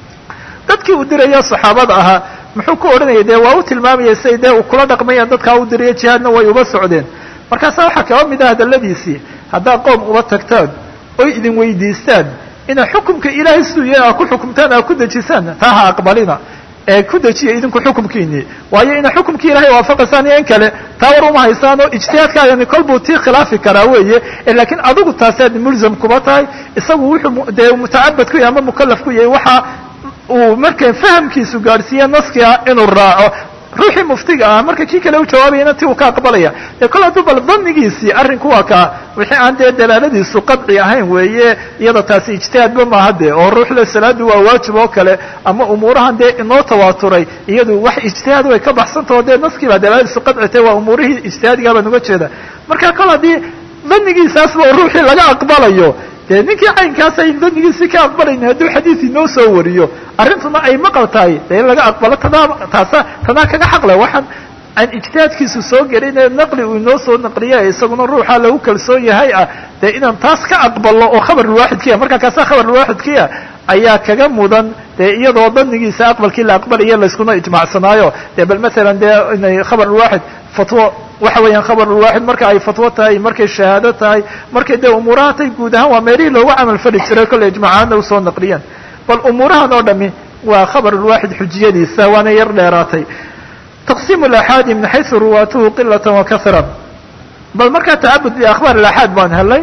dadkii uu diraya saxaabada ahaa muxuu ku odhanaya dee waa u tilmaamaya siay dee u kula dhaqmayaan dadkaa u diraya jihaadna way uba socdeen markaasa waxaa kaba mid ah hadaladiisii haddaad qoom uba tagtaan oy idin weydiistaan inaad xukumka ilaahay siduu yahay aa ku xukumtaan aa ku dejisaan taa ha aqbalina ee ku dejiya idinku xukumkiinii waayo ina xukumkii ilahay waafaqaysaan iyo in kale taa war uma haysaan oo ijtihaadkaagani kol buu tii khilaafi karaa weeye laakiin adigu taasaad mulzam kuba tahay isagu wuxuu dee mutacabad ku yahay ama mukalaf ku yahay waxa uu marka fahamkiisu gaadhsiiya naskiga inuu raaco ruuxii muftiga ah marka kii kale u jawaabayana ti uu ka aqbalaya dee kol hadduu bal danigiisii arrinku waa kaa wixii aan dee dalaaladiisu qadci ahayn weeye iyada taasi ijtihaadba maaha dee oo ruuxle salaadu waa waajib oo kale ama umuurahan dee inoo tawaaturay iyadu wax ijtihaad way ka baxsantao dee naskii baa dalaaladiisu qadci tahy waa umuurihii ijtihaadigaa baan uga jeeda marka kol haddii danigiisaasba ruuxii laga aqbalayo dee ninkii caynkaas ayn danigiisii ka aqbalayna hadduu xadiis inoo soo wariyo arrintuna ay maqal tahay dee in laga aqbalo tanaa taasa tanaa kaga xaqle waxaan aan ijtihaadkiisu soo gelin ee naqli uu inoo soo naqliya isaguna ruuxa lagu kalsoon yahay ah dee inaan taas ka aqbalno oo khabarulwaaxidkiia marka kaasa khabarulwaaxidkiia ayaa kaga mudan dee iyadoo danigiisa aqbalkii la aqbalaya layskuna ijmacsanaayo dee bal maalan dee inay khabarulwaaxid fatwo waxa weeyaan khabarulwaaxid marka ay fatwo tahay markay shahaado tahay markay dee umuuraha tay guud ahaan waa meelihii loogu camal fali jiray kolley ijmaacaadna usoo naqliyeen bal umuurahan oo dhami waa khabarulwaaxid xujiyadiisa waana yar dheeraatay taqsiim alaxaadi min xaysu ruwaatuhu qilatan wa kahran bal markaa tacabud biakhbaar alaxaad baan helay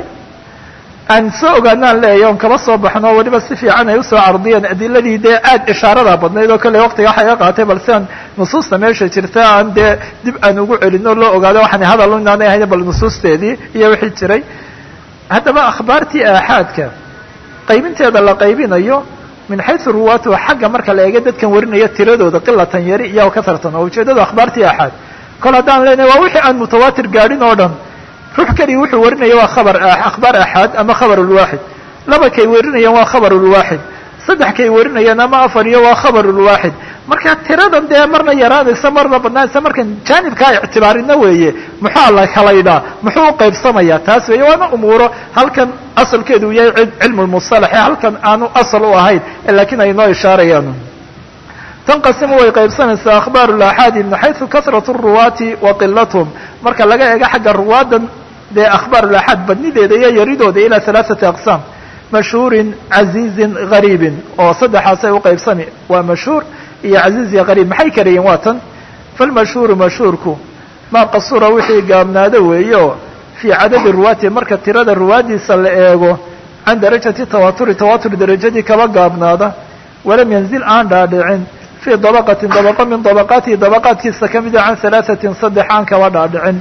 aan soo ogaanaan leeya on kaba soo baxno weliba si fiican ay usoo cardiyeen adiladii dee aad ishaarada badnayd oo kale waqtiga waxay ga qaatay balse aan nusuusta meesha jirta aan dee dib aan ugu celino loo ogaado waxaan hadal inaanay ahayn bal nusuusteedii iyo wixii jiray haddaba akhbaartii aaxaadka qaybinteeda la qaybinayo min xaysu ruwaatuhu xagga marka la eega dadkan warinaya tiradooda qilatan yari iyo kasartan oo ujeedada akhbaartii aaxaad kol haddaan leenahay waa wixii aan mutawaatir gaadhin oo dhan ruux keliya wuxuu warinaya waa khabar akhbaar axaad ama khabar ulwaaxid laba kay warinayaan waa khabar ulwaaxid saddex kay warinayaan ama afar iyo waa khabar ulwaaxid marka tiradan dee marna yaraanaysa marna badnaanaysa markan jaanibkaa ictibaarina weeye muxuu la kalaydhaa muxuu u qaybsamayaa taas weeye waana umuuro halkan asalkeedu yahay cilmu lmusalax ee halkan aanu asal u ahayn laakiin ay noo ishaarayaan tanqasimu way qaybsanaysaa akhbaar ulaxaadi min xaysu kasrat ruwaati wa qilathm marka laga eego xagga ruwaadan dee akhbaar ulaxaad badnideeda iyo yaridooda ilaa halaaثati aqsaam mashhuurin caziizin gariibin oo saddexaasay u qaybsami waa mashhuur iyo caziiz iyo gariib maxay karayiin waa tan falmashhuuru mashhuurku maa qasura wixii gaabnaado weeye oo fii cadadi ruwaati marka tirada ruwaadiisa la eego can darajati tawaturi tawatur darajadii kaba gaabnaada walam yanzil aan dhaadhicin fii dabaqatin dabaqo min dabaqaatihi dabaqaadkiisa ka mida can halaaثatin saddex aan kaba dhaadhicin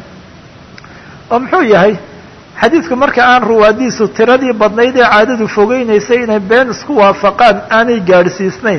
oo muxuu yahay xadiidku marka aan ruwaadiisu tiradii badnayd ee caadadu fogeynaysay inay been isku waafaqaan aanay gaadhsiisnayn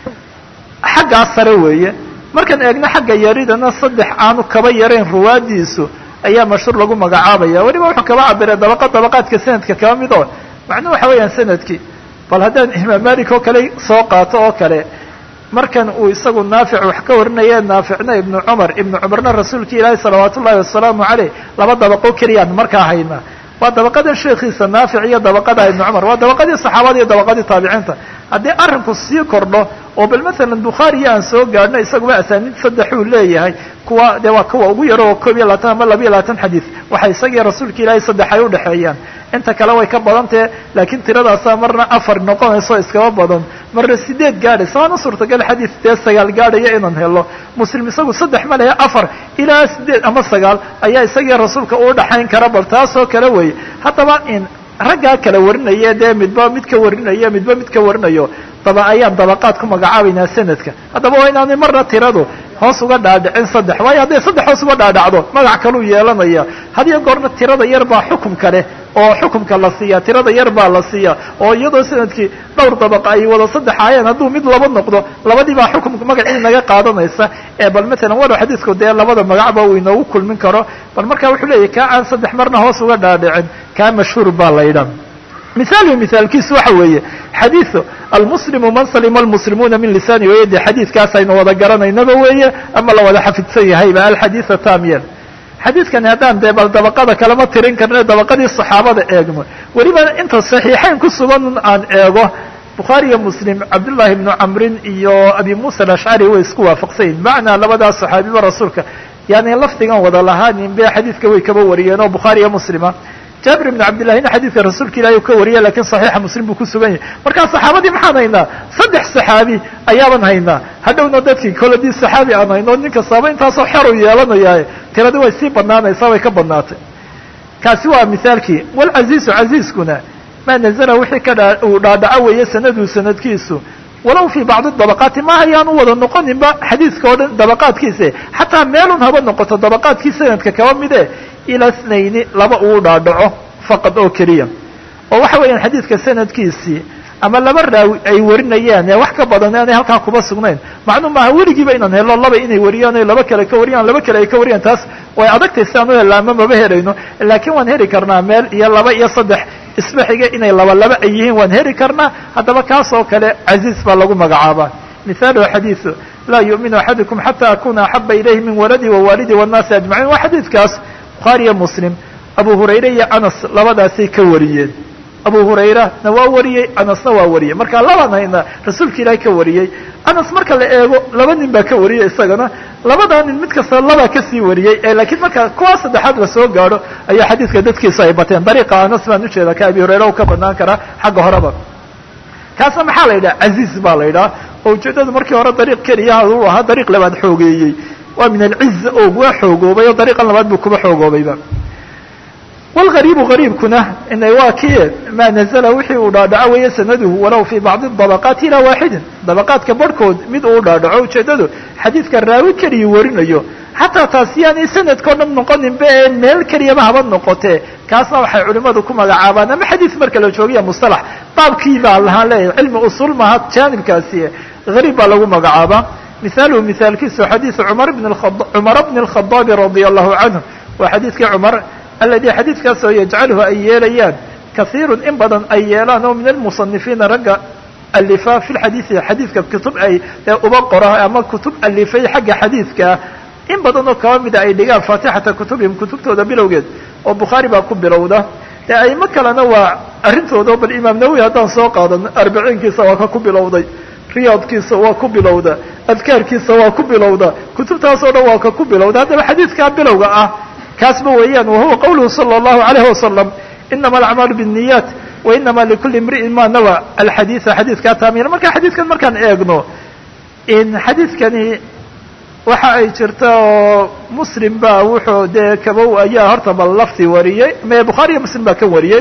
xaggaas sare weeye markaan eegno xagga yaridana saddex aanu kaba yarayn ruwaadiisu ayaa mashhuur lagu magacaabaya weliba wuxuu kaba cabiray dabaqa dabaqaadka sanadka kaba mid oo macnuu waxa weeyaan sanadkii bal haddaan imaam malik oo kale soo qaato oo kale markan uu isagu naafic wax ka warinaya naaficna ibnu cumar ibnu cumarna rasuulka ilaahi salawaat ullahi wasalaamu caleyh laba dabaqo keliyaan markaa hayna waa dabaqada sheekhiisa naafic iyo dabaqada ibnu cumar waa dabaqadii saxaabada iyo dabaqadii taabiciinta haddii arrinku sii kordho oo bal masalan bukhaariyo aan soo gaadhno isaguba asaaniid saddexuu leeyahay kuwa dee waa kuwa ugu yaro oo koob iyo labaatan ama laba iyo labaatan xadiid waxay isagii rasuulka ilaahay saddex ay udhexeeyaan inta kale way ka badan tahe laakiin tiradaasaa marna afar noqonayso iskaba badan marna sideed gaadhaysa waana suurtagal xadiid dee sagaal gaadhaya inaan helo muslim isagu saddex ma lehe afar ilaa sideed ama sagaal ayaa isagii rasuulka u dhaxayn kara bal taasoo kale weeye haddaba in raggaa kala warinaya dee midba mid ka warinaya midba mid ka warinayo daba ayaan dabaqaad ku magacaabaynaa sanadka haddaba waa inaanay marna tiradu hoos uga dhaadhicin saddex waayo hadday saddex hoos uga dhaadhacdo magac kaluu yeelanaya hadiyo goorna tirada yar baa xukumka leh oo xukumka la siiya tirada yar baa la siiya oo iyadoo sanadkii dhowr dabaqa ay wada saddex aayeen hadduu mid laba noqdo labadii baa xukumka magacii naga qaadanaysa ee bal matalan walow xadiidku dee labada magacba uu inoogu kulmin karo bal marka wuxuu leeyahy kaa aan saddex marna hoos uga dhaadhicin kaa mashhuur baa la yidhan مثال مثالkiisu waxa weeye xadiiث almsلم man slma الmsلimuuna min lisani wayadi xadiidkaas aynu wada garanaynaba weeye ama la wada xafidsan yahayba alxadiiث tamyel xadiidkani haddaan dee bal dabaqada kalema tirin karna dabaqadii صaxaabada eegno weliba inta صaxiixayn ku sugan aan eego bukhaari iyo muslim cabdالlahi بnu camrin iyo abi muسى aلashcari way isku waafaqsanyihin macnaa labadaas صaxaabiba rasuulka yani lafdigan wada lahaanin be xadiidka way kaba wariyeen oo bukhaari iyo muslima jaabir ibn cabdillahina xadiidka rasuulka ilahi u ka wariyay lakin saxiixa muslim buu ku sugan yahay markaa saxaabadii maxaan haynaa saddex saxaabi ayaaban haynaa hadhowna dadkii koladii saxaabi aan hayno nin kastaaba intaasoo xer u yeelanaya tiradi way sii banaanaysaa way ka badnaatay kaasi waa misaalkii walcaziizu caziizkuna maa nazala wixii ka dhaa uu dhaadhaco weeye sanadu sanadkiisu walow fii bacdi dabaqaati ma hayaan u wada noqoninba xadiidka oo dhan dabaqaadkiisa xataa meelun haba noqoto dabaqaadkii sanadka kaba mide ilaa snayni laba uu dhaadhaco faqad oo keliya oo waxa weeyaan xadiidka sanadkiisii ama laba raawi ay warinayaan ee wax ka badan aanay halkaa kuba sugnayn macnuu maaha weligiiba inaan helo laba inay wariyaan o laba kale ka wariyaan laba kale ay ka wariyaan taas way adagtay si aan u hela ama maba helayno laakiin waan heli karnaa meel iyo laba iyo saddex isbaxiga inay laba laba ay yihiin waan heli karnaa haddaba kaas oo kale caziiz baa lagu magacaabaa mihaalu xadiiثu laa yu'minu axadukum xata akuna axaba ilayhi min waladi wawaalidi wالnaasi ajmaciin waa xadiidkaas bukhaari iyo muslim abu hurayre iyo anas labadaasay ka wariyeen abu hurayrana waa wariyey anasna waa wariyey marka labaan hayna rasuulka ilaahay ka wariyey anas marka la eego laba nin baa ka wariyey isagana labadaa nin mid kasta labaa kasii wariyey ee laakiin marka kuwa saddexaad la soo gaadho ayaa xadiidka dadkiisa ay bateen dariiqa anas baan ujeeda ka abi hurayra u ka banaan karaa xagga horeba kaasna maxaa la yidhaha caziiz baa la yidhaha oo ujeedadu markii hore dariiq keliya uu ahaa dariiq labaad xoogeeyey waa min alciz o waa xoogoobay oo dariiqan labaad buu kuba xoogoobayba wاlgariibu gariibkuna ina waa kii maa nazla wixii uu dhaadhaco weeye sanaduhu walow fii bacdi dabaqaat ilaa waaxidin dabaqaadka barhkood mid uu dhaadhaco ujeedadu xadiidka raawi keliya warinayo xataa taasi yaanay sanadkao dhan noqonin be meel keliyaba haba noqotee kaasna waxay culimadu ku magacaabaan ama xadiid marka la joogiya musطalax baabkii baa lahaan leeyahay cilmi usul maha jaanibkaasi gariib baa lagu magacaabaa misaaluhu misaalkiisu xadiiثu cumar bn cumar bn الkhadaabi radia allahu canhu waa xadiidkii cumar aladi xadiidkaasoo yajcaluhu ay yeelayaan kaiiru in badan ay yeelaan oo min almusanifiina ragga alifa fi lxadiidi xadiidka kutub ay uba qora ama kutub alifay xagga xadiidkaa in badan oo kaba mida ay dhigaan faatixata kutubihim kutubtooda bilowgeed oo bukhaari baa ku bilowda ee aimo kalena waa arrintooda bal imaam nawowi haddaan soo qaadano arbiciinkiisa waa ka ku bilowday riyaadkiisa waa ku bilowda adkaarkiisa waa ku bilowda kutubtaasoo dhan waa ka ku bilowda haddaba xadiidkaa bilowga ah kaasba weeyaan wahuwa qawluhu salى الlahu عalayه wasalam inama alacmaalu bالniyaat wainama likuli imri'in ma nawa alxadiida xadiidkaa taamina marka xadiidkan markaan eegno in xadiidkani waxa ay jirta oo muslim ba wuxuu dee kabow ayaa horta bal lafti wariyey me bukhaariyo muslim baa ka wariyey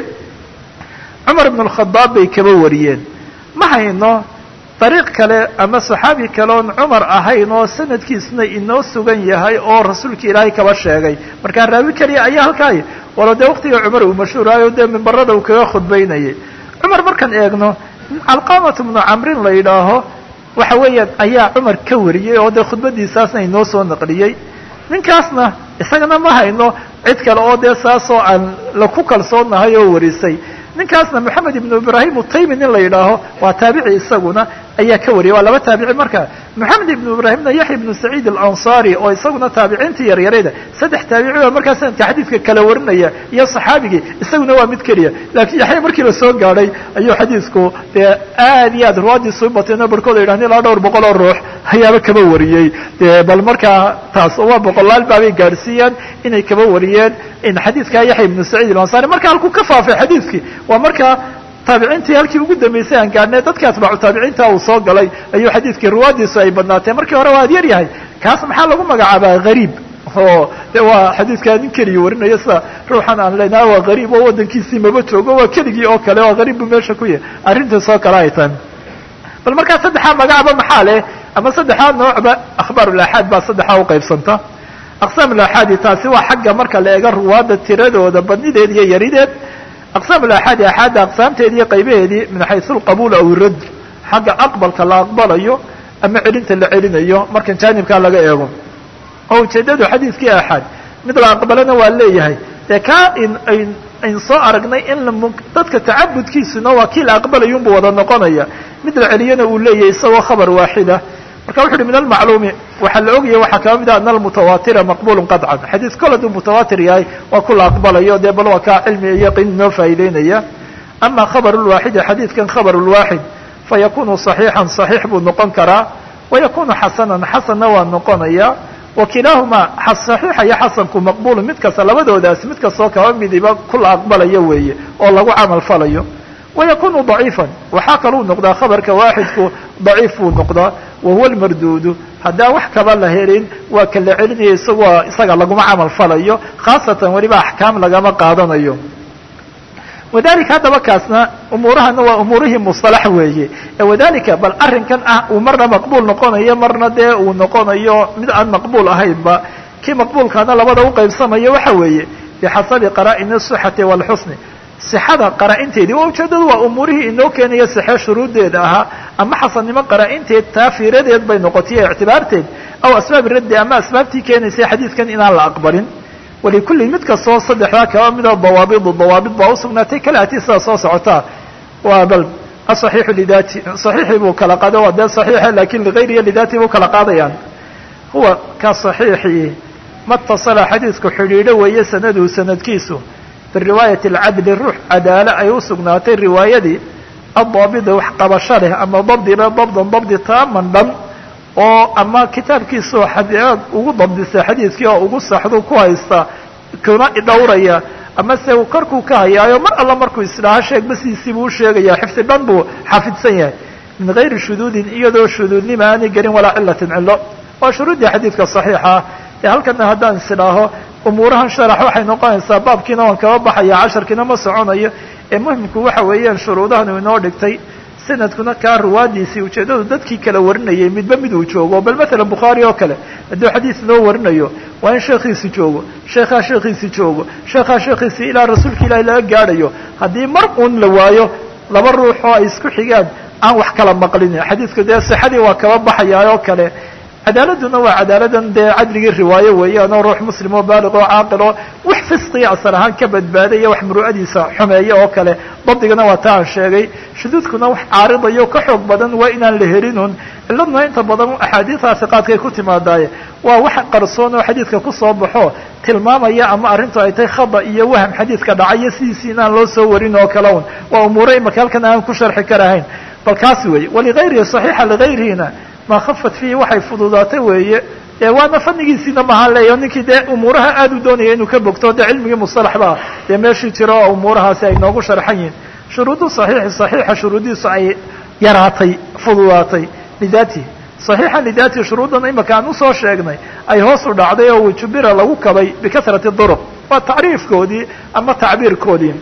cumar bn الkhadaab bay kaba wariyeen ma hayno dariiq kale ama saxaabi kale oon cumar ahayn oo sanadkiisna inoo sugan yahay oo rasuulka ilaahay kaba sheegay markaa raawi keliya ayaa halkaay walo dee waktiga cumar uu mashhuuraayo dee mimbarada uu kaga khudbaynayay cumar markaan eegno calqamat bnu camrin la yidhaaho waxa weeyaan ayaa cumar ka wariyey oo dee khudbadiisaasna inoo soo naqliyey ninkaasna isagana ma hayno cid kale oo dee saasoo aan laku kalsoonahay oo warisay ninkaasna moxamed ibnu ibrahim utaymi nin la yidhaaho waa taabici isaguna ayaa ka wariyay waa laba taabici marka moxamed ibnu ibrahimna yaxya ibnu saciid alansari oo isaguna taabiciintii yaryarayda saddex taabici baa markaa sanadka xadiidka kala warinaya iyo saxaabigii isaguna waa mid keliya laakiin yaxya markii la soo gaadhay ayuu xadiidku dee aad iyo aad ruwaadiisu bateeno barhkood ay dhahdeen ilaa dhowr boqol oo ruux ayaaba kaba wariyey de bal markaa taas waa boqolaal baabay gaadhsiiyaan inay kaba wariyeen in xadiidkaa yaxya ibnu saciid alansari marka halkuu ka faafay xadiidkii waa markaa taabiciintii halkii ugu dambeysay aan gaadhnay dadka atbaacu taabiciinta uu soo galay ayuu xadiidkii ruwaadiisu ay badnaateen markii hore waa ad yar yahay kaas maxaa lagu magacaabaa gariib oo de waa xadiidkaa nin keligii warinayo sida ruuxan aan leenaha waa gariib oo waddankiisii maba joogo waa keligii oo kale waa gariib bu meesha ku yahay arrintaas oo kale ay tahay bal markaa saddexaa magacba maxaa leh ama saddexaa noocba akhbaarulaxaad baa saddexaa uqaybsanta aqsaamulaxaadi taasi waa xagga marka la eega ruwaadda tiradooda badnideed iyo yarideed aqsaam alaxaadi axaadda aqsaamteedii iyo qaybaheedii min xaysu alqabuul aw iradd xagga aqbalka la aqbalayo ama celinta la celinayo markan jaanibkaa laga eego oo ujeedadu xadiidkii axaad mid la aqbalana waa leeyahay dee kaa in ayn ayn soo aragnay in dadka tacabudkiisuna waa kii la aqbalayo unbuu wada noqonaya mid la celiyana uu leeyahay isagoo khabar waaxida marka wuxu uhi min almacluumi waxaa la ogaya waxaa kaba mid ah ana almutawatira maqbulu qaطcan xadiis kol haduu mutawatir yahay waa ku la aqbalayo dee bal waa kaa cilmi iyo yaqiin inoo faa'iideynaya ama khabar lwaaxidi xadiidkan khabar lwaaxid fayakunu صaxiixan صaxiix buu noqon karaa wayakunu xasanan xasanna waa noqonaya wakilaahuma صaxiixa iyo xasanku maqbulu mid kasta labadoodaas mid kastoo kaba midiba ku la aqbalayo weeye oo lagu camal falayo wayakunu ضaciifan waxaa kaluu noqdaa khabarka waaxidku daciif buu noqdaa wahuwa lmarduudu haddaan wax kaba la helin waa ka la celinaya isagoo isaga laguma camal falayo khaasatan weliba axkaam lagama qaadanayo wadalika haddaba kaasna umuurahana waa umuurihii musطalax weeye wadalika bal arrinkan ah uu marna maqbuul noqonayo marna dee uu noqonayo mid aan maqbuul ahaynba kii maqbuulkaana labada uqaybsamayo waxa weeye bixasabi qaraa'in الصxati wاlxusni sixada qaraa-inteedii waa ujeedadu waa umuurihii inoo keenaya sixe shuruuddeeda ahaa ama xasannimo qaraa-inteed taa fiiradeed bay noqotay ictibaarteed aw asbaab raddi ama asbaabtii keenaysay xadiidkan inaan la aqbalin walikulli mid kastoo saddexdaa kaba midoo dawaabidu dawaabid baa usugnaatay kala hatii sidaa soo socotaa waa bal asaxiixu lidaati saxiixii buu kala qaado waa dee saxiixa laakin ligayrihi lidaati buu kala qaadayaan huwa ka saxiixii matasala xadiidku xidhiidho weeye sanaduhu sanadkiisu biriwaayati alcadli ruux cadaalo ay u sugnaatay riwaayadii addaabida wax qabasho leh ama dabdiba dabdan dabdi taaman dhan oo ama kitaabkiisao aad ugu dabdisa xadiidkii oo ugu saxdu ku haysta kuna dhowraya ama se uu korkuu ka hayaayo mar alla markuu isdhaaha sheegba sidiisii buu usheegaya xifdi dhan buu xafidsan yahay min gayri shuduudin iyadoo shuduudnima aanay gelin walaa cilatin cilo waa shuruuddii xadiidka saxiixa ee halkana haddaan isdhaaho umuurahan sharax waxay noqonaysaa baabkiina waan kaba baxaya casharkiina ma soconayo ee muhimku waxa weeyaan shuruudahan uu inoo dhigtay sanadkuna kaa ruwaadiisii ujeeddadu dadkii kala warinayay midba mid uu joogo bal matalan bukhaari oo kale hadduu xadiis noo warinayo waa in sheekhiisi joogo sheekhaa sheekhiisi joogo sheekhaa sheekhiisii ilaa rasuulka ilaahi laga gaadhayo haddii mar uun la waayo laba ruux oo ay isku xigaan aan wax kala maqlin xadiidku dee sixadii waa kaba baxayaa oo kale cadaaladuna waa cadaaladan dee cadligii riwaayo weeyaan oo ruux muslim oo baaliq oo caaqil oo wax fisqiya asal ahaan ka badbaadaya wax muru'adiisa xumeeya oo kale dabdigana waa ta aan sheegay shuduudkuna wax caaridayo ka xoog badan waa inaan la helinun ciladuna inta badan axaadiiثa hiqaadkay ku timaadaaye waa wax qarsoon oo xadiidka kusoo baxo tilmaamaya ama arrintu ay tahay khada iyo waham xadiidka dhacayo sidiisii inaan loo soo warin oo kale un waa umuuro imaka halkan aan ku sharxi karahayn bal kaasi weeye waligayrihi صaxiixa ligayrihina ma khafat fiihi waxay fududaatay weeye ee waana fanigiisiina mahaan leeya ninkii dee umuuraha aad u doonaya inuu ka bogto dee cilmigii musalaxbaa dee meeshii jiro oo umuurahaasi ay noogu sharxan yihin shuruudu صaxiixi صaxiixa shuruudiisu ay yaraatay fududaatay lidaatihi صaxiixa lidaatihi shuruuddan imaka aan usoo sheegnay ay hoos u dhacday oo wujubira lagu kabay bikasrati duruq waa tacriifkoodii ama tacbiirkoodii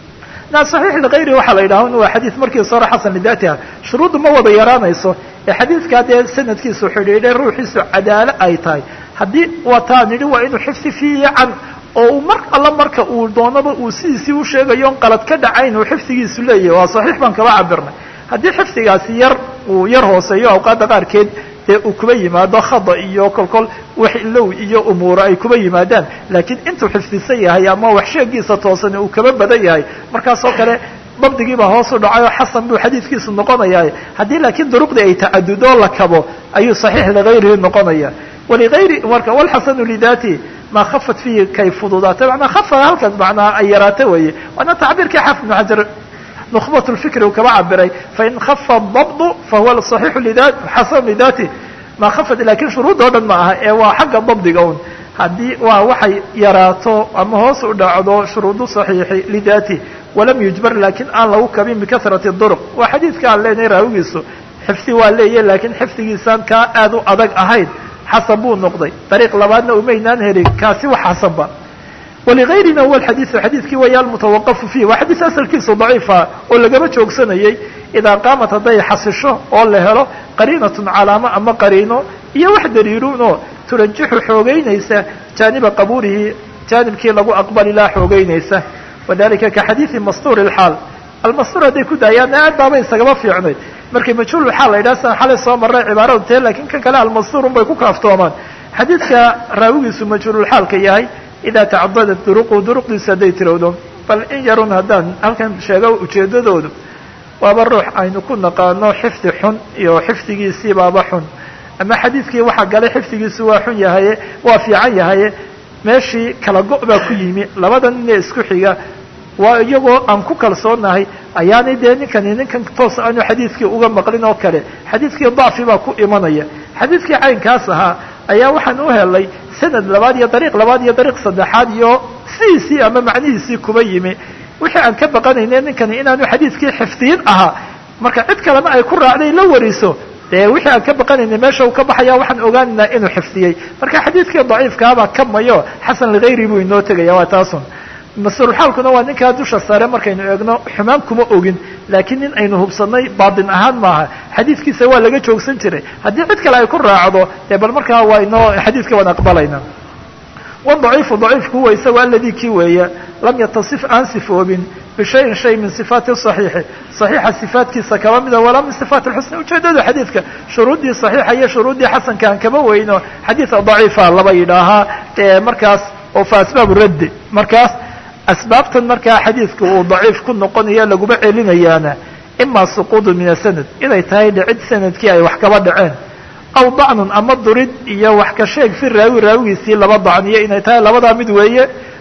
na صaxiix ligayri waxaa la yidhaha waa xadiid markiisa hore xasan lidaatiha shuruuddu ma wada yaraanayso ee xadiidkaa dee sanadkiisu xidhiidhay ruuxiisu cadaalo ay tahay haddii wataa nidhi waa inuu xifdi fiican oo uu mar alla marka uu doonaba uu sidiisii usheegayo on qalad ka dhacayn uu xifdigiisu leeyahay waa صaxiix baan kaba cabirnay haddii xifdigaasi yar uu yar hooseeyo awqaadda qaarkeed dee uu kuba yimaado khada iyo kolkol wax ilow iyo umuuro ay kuba yimaadaan laakiin intuu xifdisan yahay ama wax sheegiisa toosan uu kaba badan yahay markaas oo kale dabdigiibaa hoos u dhacay oo xasan buu xadiidkiisu noqonayaa haddii laakiin duruqdii ay tacadudoo la kabo ayuu صaxiix ligayrihi noqonaya waligayri marka walxasanu lidaati ma khafat fiihi kay fududaatay manaa khafa halkaas macnaa ay yaraata weeye waana tacbiirkii xaafid ibnu xajar نخبة الفكر uu kaba cabiray fain kafa الضبط fahuwa صaحيح xasan lidati ma khafat lakin shuruud oo dhan ma aha ee waa xagga dabdiga un haddii waa waxay yaraato ama hoos u dhacdo shuruudu صaحيiحi lidati walam yujbar lakin aan lagu kabin bikasrati duruq waa xadiidka aan leenahay raawigiisu xifdi waa leeyahy lakin xifdigiisaan kaa aad u adag ahayn xasan buu noqday dariiq labaadna umaynaan helin kaasi wax xasanba waligayrina huwa alxadiidu xadiidkii waya almutawaqafu fiih waa xadiis asalkiisu daciifa oo lagama joogsanayay idaa qaamat hadday xasisho oo la helo qariinatun calaamo ama qariino iyo wax daliiluunoo turajixu xoogeynaysa jaaniba qabuulihi jaanibkii lagu aqbali laha xoogeynaysa wadalika ka xadiidi mastuuri lxaal almastuur hadday ku daayaan aad baaba isagama fiicnayd markay majhuululxaal la yidhaha san xalay soo marray cibaaradu tee lakin kan kale almastuurun bay ku kaaftoomaan xadiidka raawigiisu majhuululxaalka yahay idaa tacadadat duruqu duruqdiisa hadday tirowdo bal in yarun haddaan halkan sheego ujeedadoodu waaba ruux aynu ku naqaano xifdi xun iyo xifdigiisii baaba xun ama xadiidkii waxaa galay xifdigiisu waa xun yahaye waa fiican yahaye meeshii kala go' baa ku yimi labada nin ee isku xiga waa iyagoo aan ku kalsoonahay ayaanay dee ninkani ninkan toos aanu xadiidkii uga maqlin oo kale xadiidkii dacfi baa ku imanaya xadiidkii caynkaas ahaa ayaa waxaan u helay sanad labaad iyo dariiq labaad iyo dariiq saddexaad iyo sidiisii ama macnihiisii kuba yimi wixii aan ka baqanayne ninkani inaanu xadiidkii xifdiyin ahaa marka cid kalena ay ku raacday la wariso dee wixii aan ka baqanayna meesha uu ka baxaya waxaan ogaanaynaa inuu xifdiyey marka xadiidkii daciifkaabaa kamayo xasan ligayri buu inoo tegaya waa taasun mastuurulxaalkuna waa ninkaa dusha sare markaynu eegno xumaan kuma ogin laakiin nin aynu hubsanay baatin ahaan maaha xadiidkiisa waa laga joogsan jiray haddii cid kale ay ku raacdo dee bal markaa waa inoo xadiidka waan aqbalayna wadaciifu daciifku huwa isaga aladii kii weeya lam yatasif aan sifoobin bishayin shay min sifaati صaxiixi صaxiixa sifaatkiisa kaba mida walaa min sifaat اlxusni ujeedada xadiidka shuruuddii صaxiixa iyo shuruuddii xasanka aan kaba weyno xadiid daciifa laba yidhaahaa ee markaas oo fa asbaab raddi markaas asbaabtan markaa xadiidka uu daciif ku noqonaya laguma celinayaana ima suquudu min asanad inay tahay dhicid sanadkii ay wax kaba dhaceen aw dacnun ama durid iyo wax ka sheeg fi raawi raawigiisii laba dacniyo inay tahay labadaa mid weeye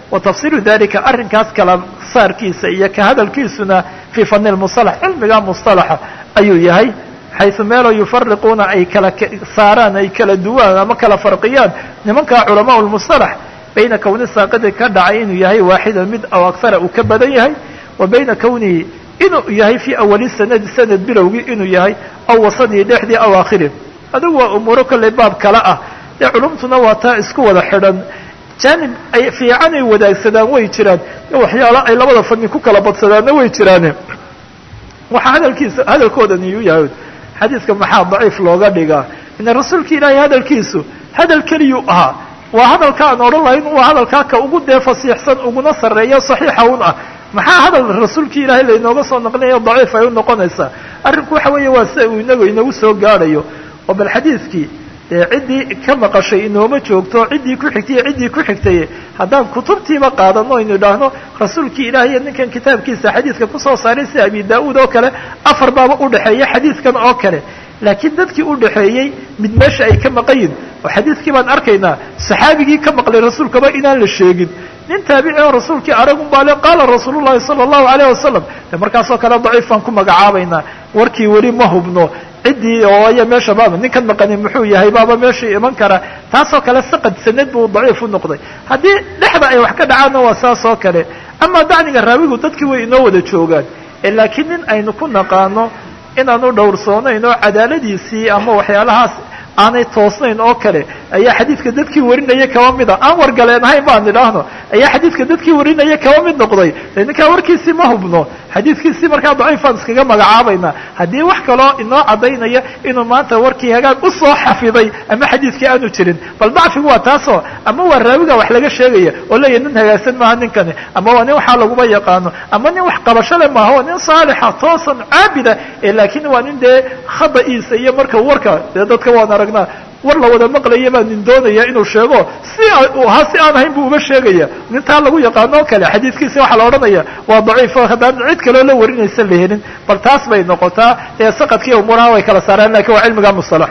wa tafsiilu dalika arrinkaas kala saarkiisa iyo ka hadalkiisuna fii fani lmusalax cilmiga musalaxa ayuu yahay xaysu meeloo yufariquuna ay kala saaraan ay kala duwaan ama kala farqiyaan nimankaa culamaa lmusalax bayna kowni saaqidi ka dhacay inuu yahay waaxidan mid aw aksara uu ka badan yahay wa bayna kownihi inuu yahay fii awali sanadi sanad bilowgii inuu yahay aw wasadii dhexdii aw aakhiri adigu waa umuuro kolley baab kale ah dee culumtuna waa taa isku wada xidhan jaanib ay fiican ay wadaagsadaan way jiraan waxyaalo ay labada fani ku kala badsadaanna way jiraane waxaa hadalkiisa hadalkoodan iyuu yahay xadiidka maxaa daciif looga dhigaa ina rasuulka ilaahay hadalkiisu hadal keliyuu ahaa waa hadalka aan odhan lahayn waa hadalkaa ka ugu dee fasiixsan uguna sarreeya saxiixa un ah maxaa hadal rasuulkii ilaahay lainooga soo naqlinayo daciif ay u noqonaysaa arrinku waxa weeye waa sida uu inagu inagu soo gaadhayo oo bal xadiidkii dee ciddii ka maqashay inooma joogto ciddii ku xigtay iyo ciddii ku xigtaye haddaan kutubtiiba qaadano aynu idhaahno rasuulkii ilaahay iyo ninkan kitaabkiisa xadiidka kusoo saaray sida abi daa-uud oo kale afar baaba udhexeeya xadiidkan oo kale laakiin dadkii udhexeeyey mid meesha ay ka maqayin oo xadiidkii baan arkaynaa saxaabigii ka maqlay rasuulkaba inaan la sheegin nin taabici oo rasuulkii aragun baa le qaala rasuulu llahi sala allahu alayh wasalam de markaasoo kale daciif baan ku magacaabaynaa warkii weli ma hubno ciddii oo aya meesha baaba ninkan maqani muxuu yahay baaba meeshii iman kara taasoo kale saqad sanad buu daciif u noqday haddii dhexda ay wax ka dhacaanna waa saas oo kale amaa dacniga raawigu dadkii way inoo wada joogaan laakiin nin aynu ku naqaano inaanu dhowrsoonayn oo cadaaladiisii ama waxyaalahaas aanay toosnayn oo kale ayaa xadiidka dadkii warinaya kaba mida aan wargaleen ahayn baan idhaahno ayaa xadiidka dadkii warinaya kaba mid noqday de ninkaa warkiisii ma hubno xadiidkiisii markaa daciifaan iskaga magacaabaynaa haddii wax kaloo inoo caddaynaya inuu maanta warkii hagaag usoo xafiday ama xadiidkii aanu jirin bal dacfigu waa taasoo ama waa raawiga wax laga sheegaya oo leeyahy nin hagaagsan maaha ninkani ama waa nin waxaa laguma yaqaano ama nin wax qabashale maaha waa nin saalixa toosan caabida laakiin waa nin dee khada'iisa iyo marka warka dee dadka waan aragnaa war la wada maqlaya baa nin doonaya inuu sheego si ha si aan ahayn buu uga sheegaya nintaa lagu yaqaano o kale xadiidkiisi waxaa la odhanaya waa daciifo haddaan cid kaloo la warinaysa la helin bal taas bay noqotaa ee saqadkii umuuraha way kala saaraan lakin waa cilmiga musalax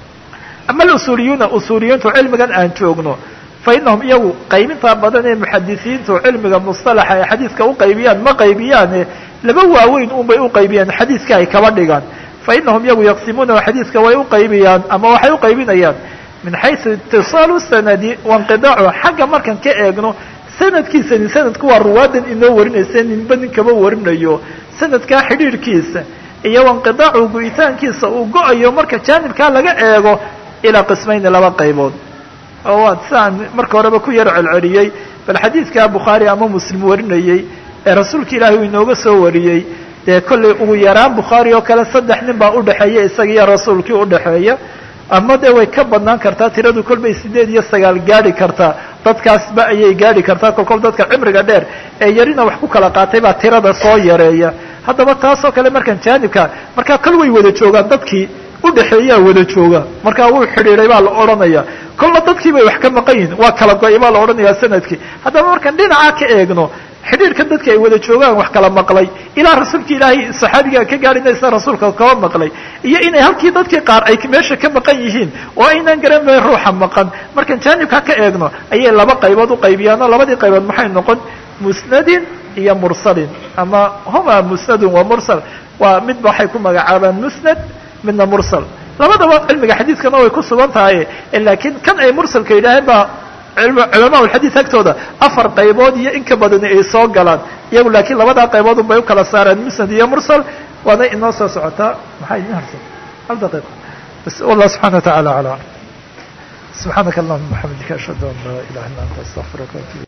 ama alusuuliyuuna usuuliyiintu cilmigan aan joogno fa inahum iyagu qaybintaa badan ee muxadisiintu cilmiga musalaxa ay xadiidka uqaybiyaan ma qaybiyaane laba waaweyn un bay uqaybiyaan xadiidka ay kaba dhigaan fainahum iyagu yaqsimuunahu xadiidka way uqaybiyaan ama waxay uqaybinayaan min xaysu itisaalu sanadi wainqidaacu xagga markan ka eegno sanadkiisani sanadku waa ruwaadan inoo warinaysa ninba ninkaba warinayo sanadkaa xidhiirhkiisa iyo wainqidaacu go-itaankiisa uu go-ayo marka jaanibkaa laga eego ilaa qismayni laba qaybood oo waa siaan marka horeba ku yar celceliyey bal xadiidkaa bukhaari ama muslim warinayey ee rasuulka ilaahay uu inooga soo wariyey dee kollay ugu yaraan bukhaari oo kale saddex nin baa udhexeeya isaga iyo rasuulkii udhexeeya ama dee way ka badnaan kartaa tiradu kolbay sideed iyo sagaal gaadhi kartaa dadkaasba ayay gaadhi kartaa kolkol dadka cimriga dheer ee yarina wax ku kala qaatay baa tirada soo yareeya haddaba taasoo kale markan jaanibka markaa kol way wada joogaan dadkii udhexeeyaa wada jooga markaa wuu xidhiiday baa la odhanaya kolna dadkii bay wax ka maqan yihin waa kala go-ay baa la odhanaya sanadkii haddaba markaan dhinacaa ka eegno xidhiirka dadka ay wada joogaan wax kala maqlay ilaa rasuulka ilaahay saxaabiga ka gaadhinaysa rasuulka kaba maqlay iyo inay halkii dadkii qaar ay meesha ka maqan yihiin oo aynaan garan mayn ruuxa maqan markaan jaanibka ka eegno ayay laba qaybood uqaybiyaan oo labadii qaybood maxay noqon musnadin iyo mursalin ama huma musnadun wa mursal waa midba waxay ku magacaabaan musnad midna mursal labadaba cilmiga xadiidkana way ku sugan tahay laakiin kan ay mursalka yidhaaheen baa culamaa ulxadiid agtooda afar qaybood iyo in ka badani ay soo galaan iyagu laakiin labadaa qaybood un bay u kala saareen musnad iyo mursal waana inoo soo socotaa maxaa idin harsan hal daqiiqa bas wallah subxana wa tacala ala subxaanaka allahuma bxamdika ashhadu an laa ilaha illa anta astaqfiruka